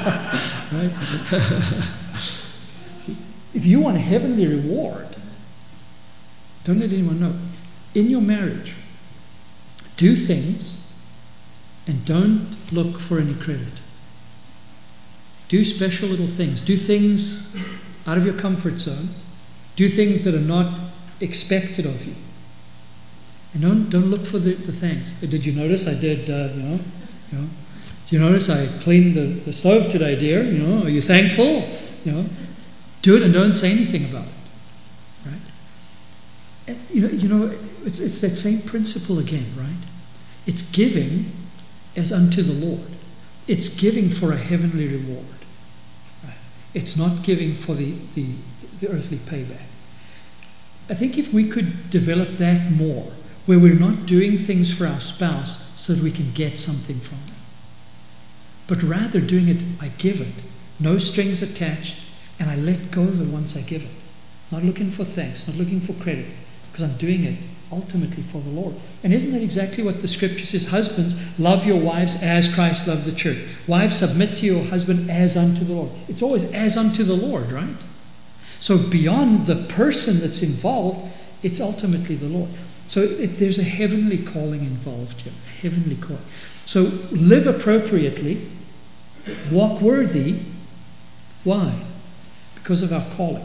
Right? See, if you want a heavenly reward, don't let anyone know. In your marriage, do things and don't look for any credit. Do special little things. Do things out of your comfort zone. Do things that are not expected of you. And don't look for the thanks. Did you notice I did, Do you notice I cleaned the stove today, dear? Are you thankful? Do it and don't say anything about it, right? And, it's that same principle again, right? It's giving as unto the Lord. It's giving for a heavenly reward. Right? It's not giving for the earthly payback. I think if we could develop that more, where we're not doing things for our spouse so that we can get something from them, but rather doing it, I give it, no strings attached, and I let go of it once I give it. Not looking for thanks, not looking for credit, because I'm doing it ultimately for the Lord. And isn't that exactly what the scripture says? Husbands, love your wives as Christ loved the church. Wives, submit to your husband as unto the Lord. It's always as unto the Lord, right? So beyond the person that's involved, it's ultimately the Lord. So there's a heavenly calling involved here, a heavenly calling. So live appropriately, walk worthy. Why? Because of our calling.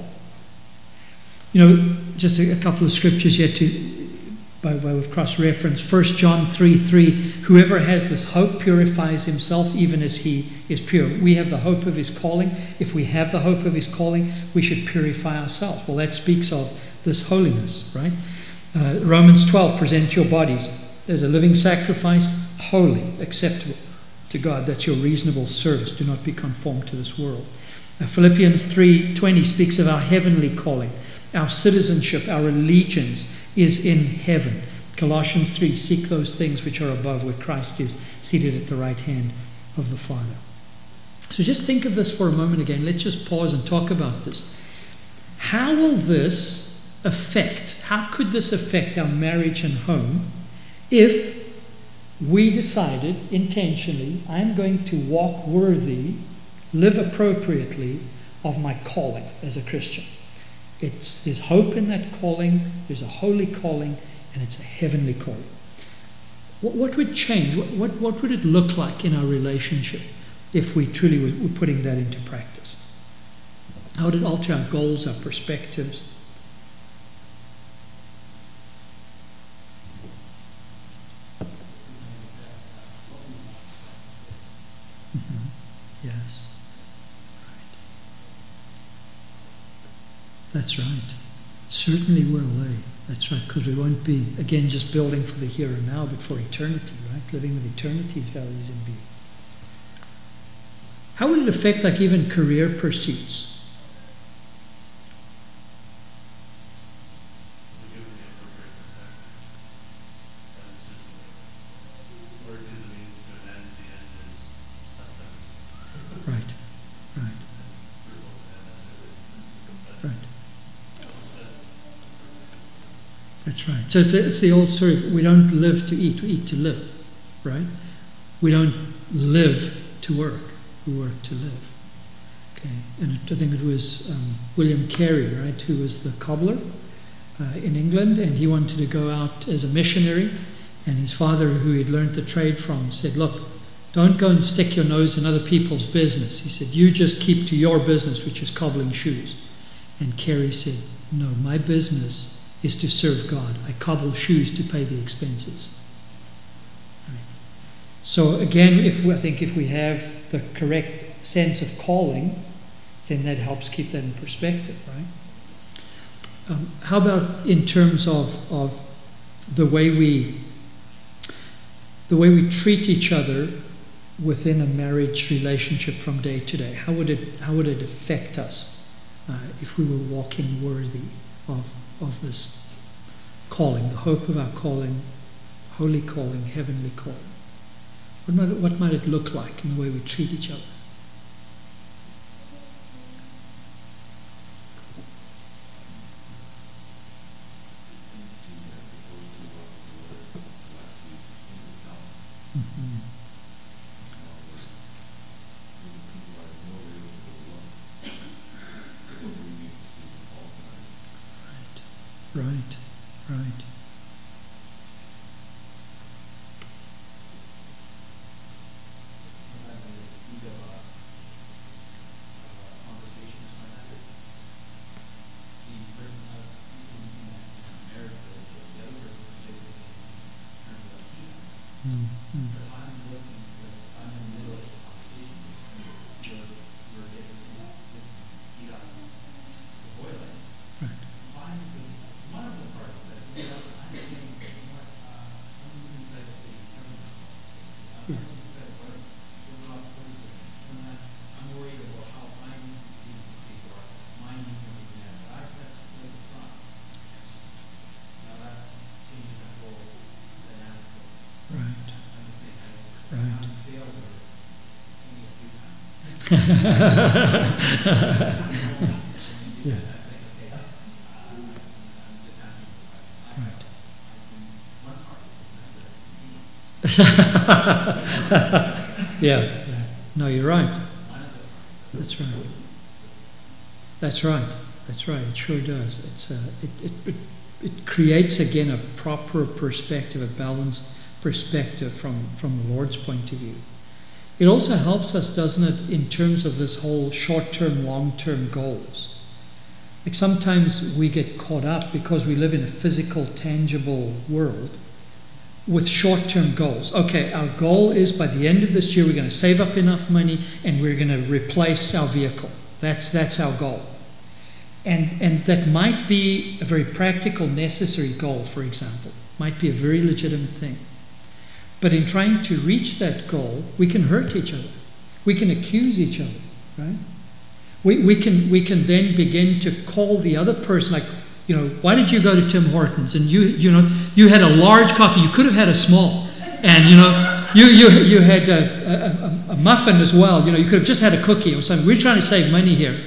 Just a couple of scriptures here by way of cross-reference. 1 John 3:3, whoever has this hope purifies himself even as he is pure. We have the hope of his calling. If we have the hope of his calling, we should purify ourselves. Well, that speaks of this holiness, right? Romans 12, present your bodies as a living sacrifice, holy, acceptable to God. That's your reasonable service. Do not be conformed to this world. Philippians 3:20 speaks of our heavenly calling. Our citizenship, our allegiance is in heaven. Colossians 3, seek those things which are above, where Christ is seated at the right hand of the Father. So just think of this for a moment again. Let's just pause and talk about this. How will this affect, how could this affect our marriage and home if we decided intentionally, I'm going to walk worthy, live appropriately of my calling as a Christian? There's hope in that calling, there's a holy calling, and it's a heavenly calling. What would change? What would it look like in our relationship if we truly were putting that into practice? How would it alter our goals, our perspectives? Yes. That's right. Certainly will, eh? That's right, because we won't be, again, just building for the here and now, but for eternity, right? Living with eternity's values in view. How will it affect, like, even career pursuits? Right, right. Right. That's right. So it's the old story of we don't live to eat, we eat to live, right? We don't live to work, we work to live. Okay, and I think it was William Carey, right, who was the cobbler in England, and he wanted to go out as a missionary, and his father, who he'd learned the trade from, said, look, don't go and stick your nose in other people's business. He said, you just keep to your business, which is cobbling shoes. And Carey said, no, my business is to serve God. I cobble shoes to pay the expenses. Right. So again, I think if we have the correct sense of calling, then that helps keep that in perspective, right? How about in terms of the way we treat each other within a marriage relationship from day to day? How would it affect us if we were walking worthy of this calling, the hope of our calling, holy calling, heavenly calling? What might it look like in the way we treat each other? Mm-hmm. Right, right. Yeah. Yeah. No, you're right. That's right. That's right. That's right. It sure does. It creates again a proper perspective, a balanced perspective from the Lord's point of view. It also helps us, doesn't it, in terms of this whole short-term, long-term goals. Like sometimes we get caught up because we live in a physical, tangible world with short-term goals. Okay, our goal is by the end of this year we're going to save up enough money and we're going to replace our vehicle. That's our goal. And that might be a very practical, necessary goal, for example. Might be a very legitimate thing. But in trying to reach that goal, we can hurt each other. We can accuse each other, right? We can then begin to call the other person, like, why did you go to Tim Hortons? And you had a large coffee. You could have had a small. And you had a muffin as well. You could have just had a cookie or something. We're trying to save money here.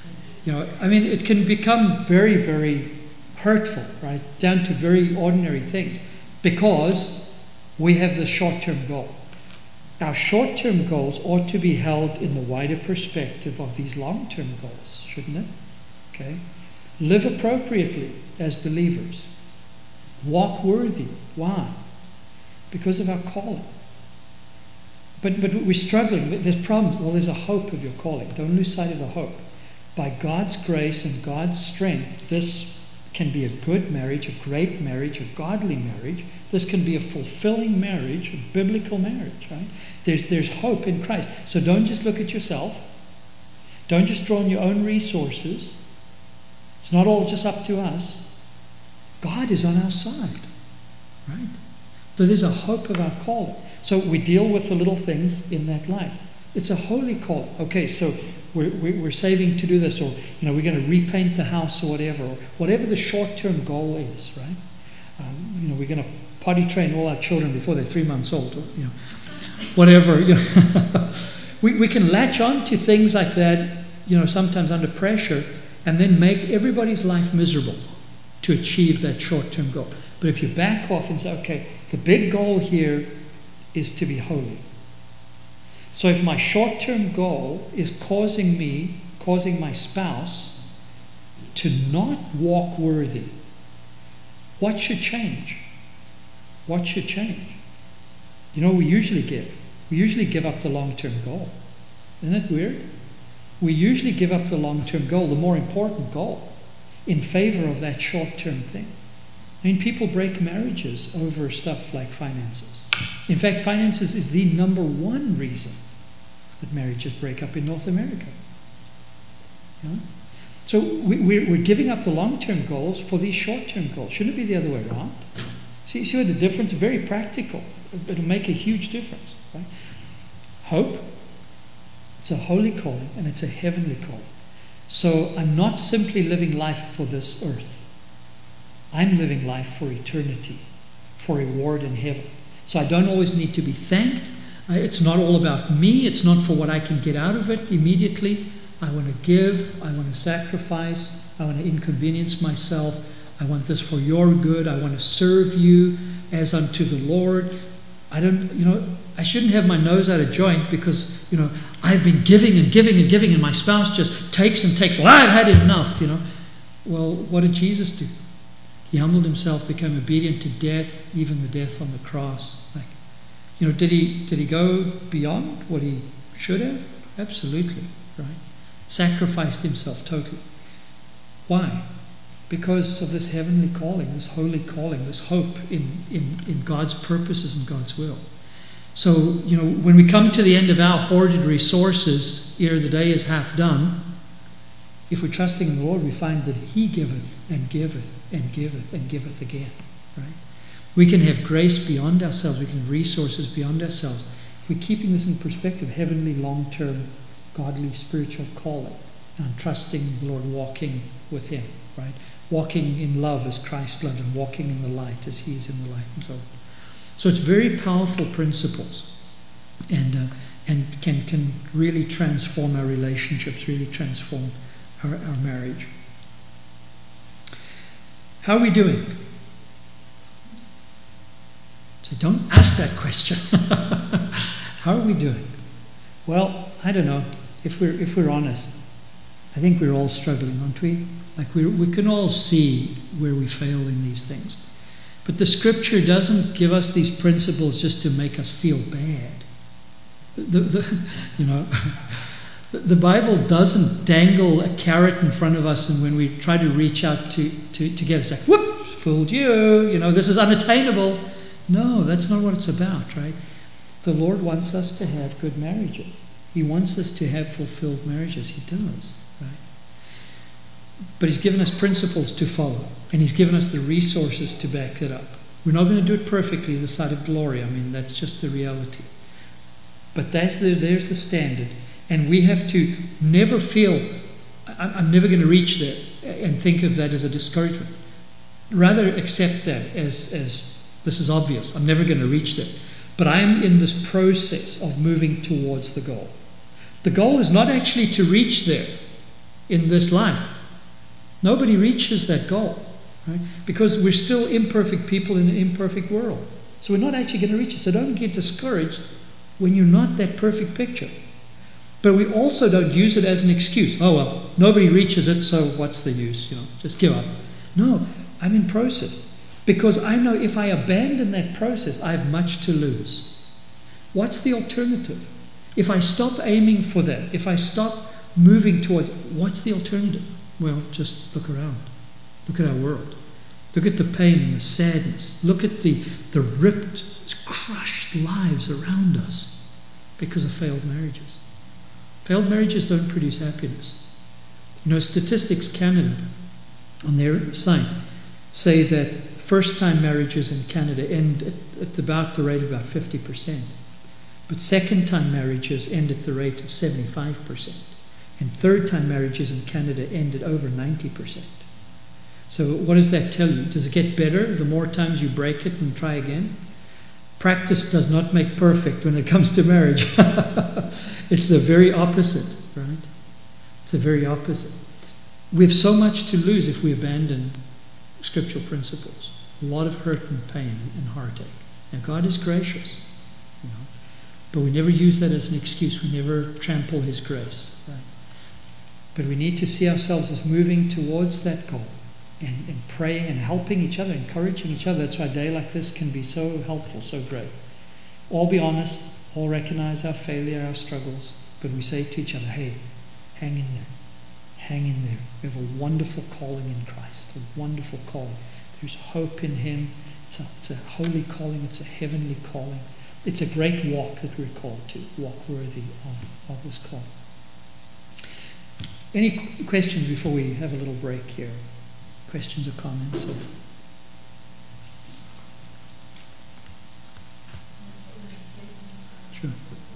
It can become very, very hurtful, right? Down to very ordinary things, because we have this short-term goal. Our short-term goals ought to be held in the wider perspective of these long-term goals, shouldn't it? Okay. Live appropriately as believers. Walk worthy. Why? Because of our calling. But we're struggling. There's problems. Well, there's a hope of your calling. Don't lose sight of the hope. By God's grace and God's strength, this can be a good marriage, a great marriage, a godly marriage. This can be a fulfilling marriage, a biblical marriage, right? There's hope in Christ. So don't just look at yourself. Don't just draw on your own resources. It's not all just up to us. God is on our side, right? So there's a hope of our calling. So we deal with the little things in that light. It's a holy calling. Okay, so we're saving to do this, or we're going to repaint the house, or whatever the short-term goal is, right? We're going to potty train all our children before they're 3 months old, or whatever. We can latch on to things like that, sometimes under pressure, and then make everybody's life miserable to achieve that short-term goal. But if you back off and say, okay, the big goal here is to be holy. So if my short-term goal is causing my spouse to not walk worthy, what should change? What should change? We usually give up the long-term goal. Isn't it weird? We usually give up the long-term goal, the more important goal, in favor of that short-term thing. People break marriages over stuff like finances. In fact, finances is the number one reason that marriages break up in North America. So we're giving up the long-term goals for these short-term goals. Shouldn't it be the other way around? See what the difference? Very practical. It'll make a huge difference. Right? Hope. It's a holy calling and it's a heavenly calling. So I'm not simply living life for this earth. I'm living life for eternity, for reward in heaven. So I don't always need to be thanked. It's not all about me. It's not for what I can get out of it immediately. I want to give. I want to sacrifice. I want to inconvenience myself. I want this for your good. I want to serve you as unto the Lord. I shouldn't have my nose out of joint because, I've been giving and giving and giving and my spouse just takes and takes. Well, I've had enough, Well, what did Jesus do? He humbled himself, became obedient to death, even the death on the cross. Did he go beyond what he should have? Absolutely, right? Sacrificed himself totally. Why? Because of this heavenly calling, this holy calling, this hope in God's purposes and God's will. So, when we come to the end of our hoarded resources, ere the day is half done, if we're trusting in the Lord, we find that He giveth and giveth and giveth and giveth again, right? We can have grace beyond ourselves. We can have resources beyond ourselves. If we're keeping this in perspective, heavenly, long-term, godly, spiritual calling, and trusting the Lord, walking with Him, right? Walking in love as Christ loved, and walking in the light as He is in the light, and so on. So it's very powerful principles. And and can really transform our relationships, really transform our marriage. How are we doing? So don't ask that question. How are we doing? Well, I don't know. If we're honest, I think we're all struggling, aren't we? Like we can all see where we fail in these things. But the Scripture doesn't give us these principles just to make us feel bad. The Bible doesn't dangle a carrot in front of us, and when we try to reach out to get it, it's like, whoop, fooled you, this is unattainable. No, that's not what it's about, right? The Lord wants us to have good marriages. He wants us to have fulfilled marriages. He does, right? But He's given us principles to follow, and He's given us the resources to back it up. We're not going to do it perfectly this side of glory. I mean, that's just the reality. But there's the standard. And we have to never feel, I'm never going to reach there, and think of that as a discouragement. Rather accept that as this is obvious. I'm never going to reach there. But I am in this process of moving towards the goal. The goal is not actually to reach there in this life. Nobody reaches that goal, right? Because we're still imperfect people in an imperfect world. So we're not actually going to reach it. So don't get discouraged when you're not that perfect picture. But we also don't use it as an excuse. Oh, well, nobody reaches it, so what's the use? Just give up. No, I'm in process. Because I know if I abandon that process, I have much to lose. What's the alternative? If I stop aiming for that, if I stop moving towards, what's the alternative? Well, just look around. Look at our world. Look at the pain and the sadness. Look at the ripped, crushed lives around us because of failed marriages. Failed marriages don't produce happiness. Statistics Canada, on their site, say that first-time marriages in Canada end at about the rate of about 50%. But second-time marriages end at the rate of 75%. And third-time marriages in Canada end at over 90%. So what does that tell you? Does it get better the more times you break it and try again? Practice does not make perfect when it comes to marriage. It's the very opposite, right? It's the very opposite. We have so much to lose if we abandon scriptural principles. A lot of hurt and pain and heartache. Now, God is gracious, but we never use that as an excuse. We never trample His grace, right? But we need to see ourselves as moving towards that goal and praying and helping each other, encouraging each other. That's why a day like this can be so helpful, so great. All be honest, all recognize our failure, our struggles, but we say to each other, hey, hang in there. Hang in there. We have a wonderful calling in Christ, a wonderful calling. There's hope in Him. It's a holy calling. It's a heavenly calling. It's a great walk that we're called to, walk worthy of this call. Any questions before we have a little break here? Questions or comments? Sure.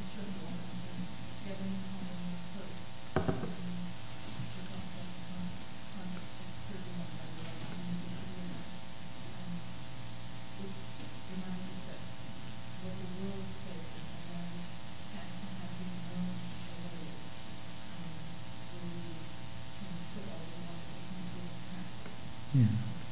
Yeah.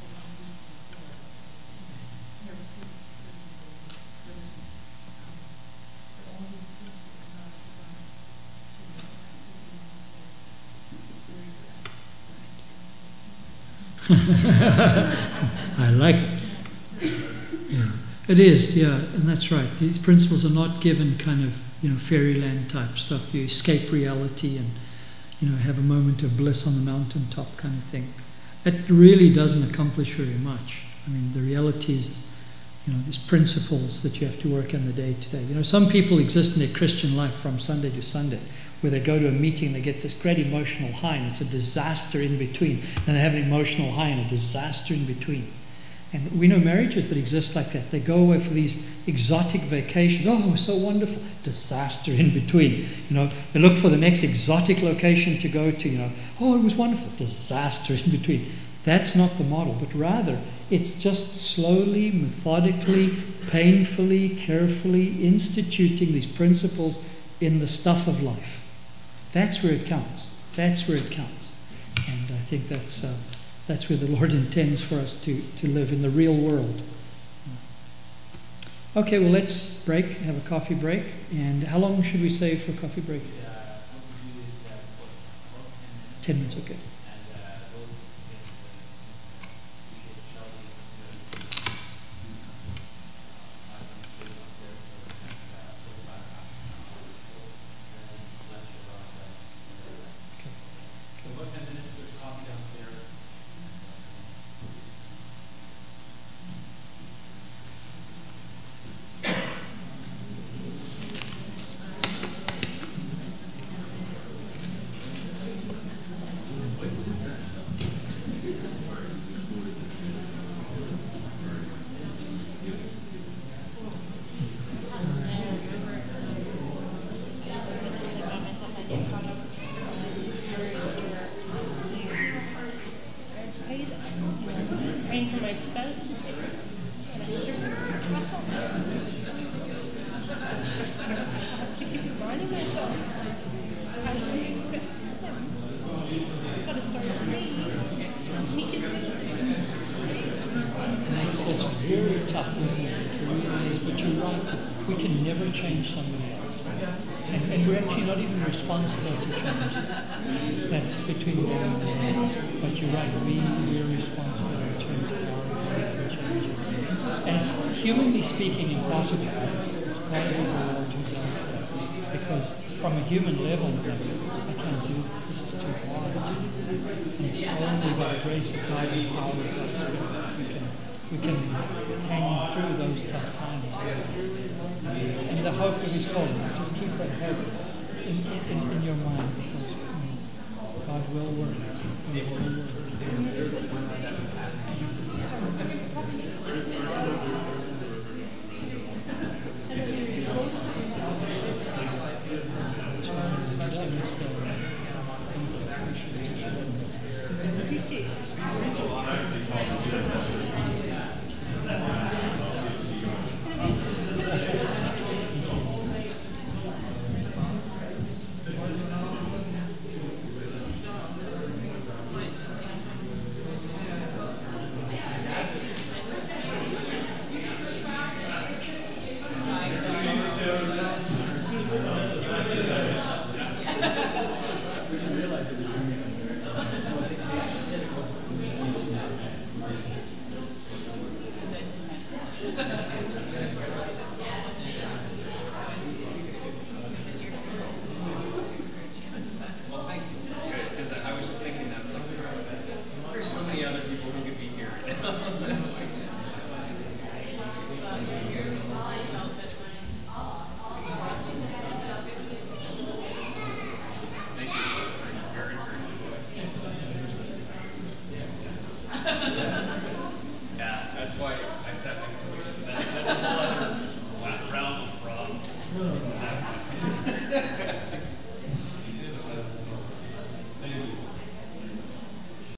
I like it. Yeah. It is, yeah, and that's right. These principles are not given kind of, fairyland type stuff. You escape reality and, have a moment of bliss on the mountaintop kind of thing. That really doesn't accomplish very much. I mean, the reality is, these principles that you have to work on the day to day. Some people exist in their Christian life from Sunday to Sunday, where they go to a meeting, they get this great emotional high, and it's a disaster in between. And they have an emotional high and a disaster in between. And we know marriages that exist like that. They go away for these exotic vacations. Oh, so wonderful. Disaster in between. They look for the next exotic location to go to. Oh, it was wonderful. Disaster in between. That's not the model, but rather it's just slowly, methodically, painfully, carefully instituting these principles in the stuff of life. That's where it counts. That's where it counts. And I think that's where the Lord intends for us to live, in the real world. Okay, well, let's break, have a coffee break. And how long should we save for a coffee break? 10 minutes, okay. Praying for my spouse. To keep reminding myself. How should we expect him? I've got to start praying. He can do it. It's very tough, isn't it? It really is. But you're right. We can never change somebody else. And we're actually not even responsible to change them. That's between them and them. But you're right. We're responsible in terms of our faith and change it. And it's, humanly speaking, impossible. It's got to be the Lord who does that. Because from a human level, I can't do this. This is too hard. And it's only by the grace of God and power of God's Spirit we can hang through those tough times. And the hope of His calling, just keep that hope in your mind, because God will work. He will work. Yeah.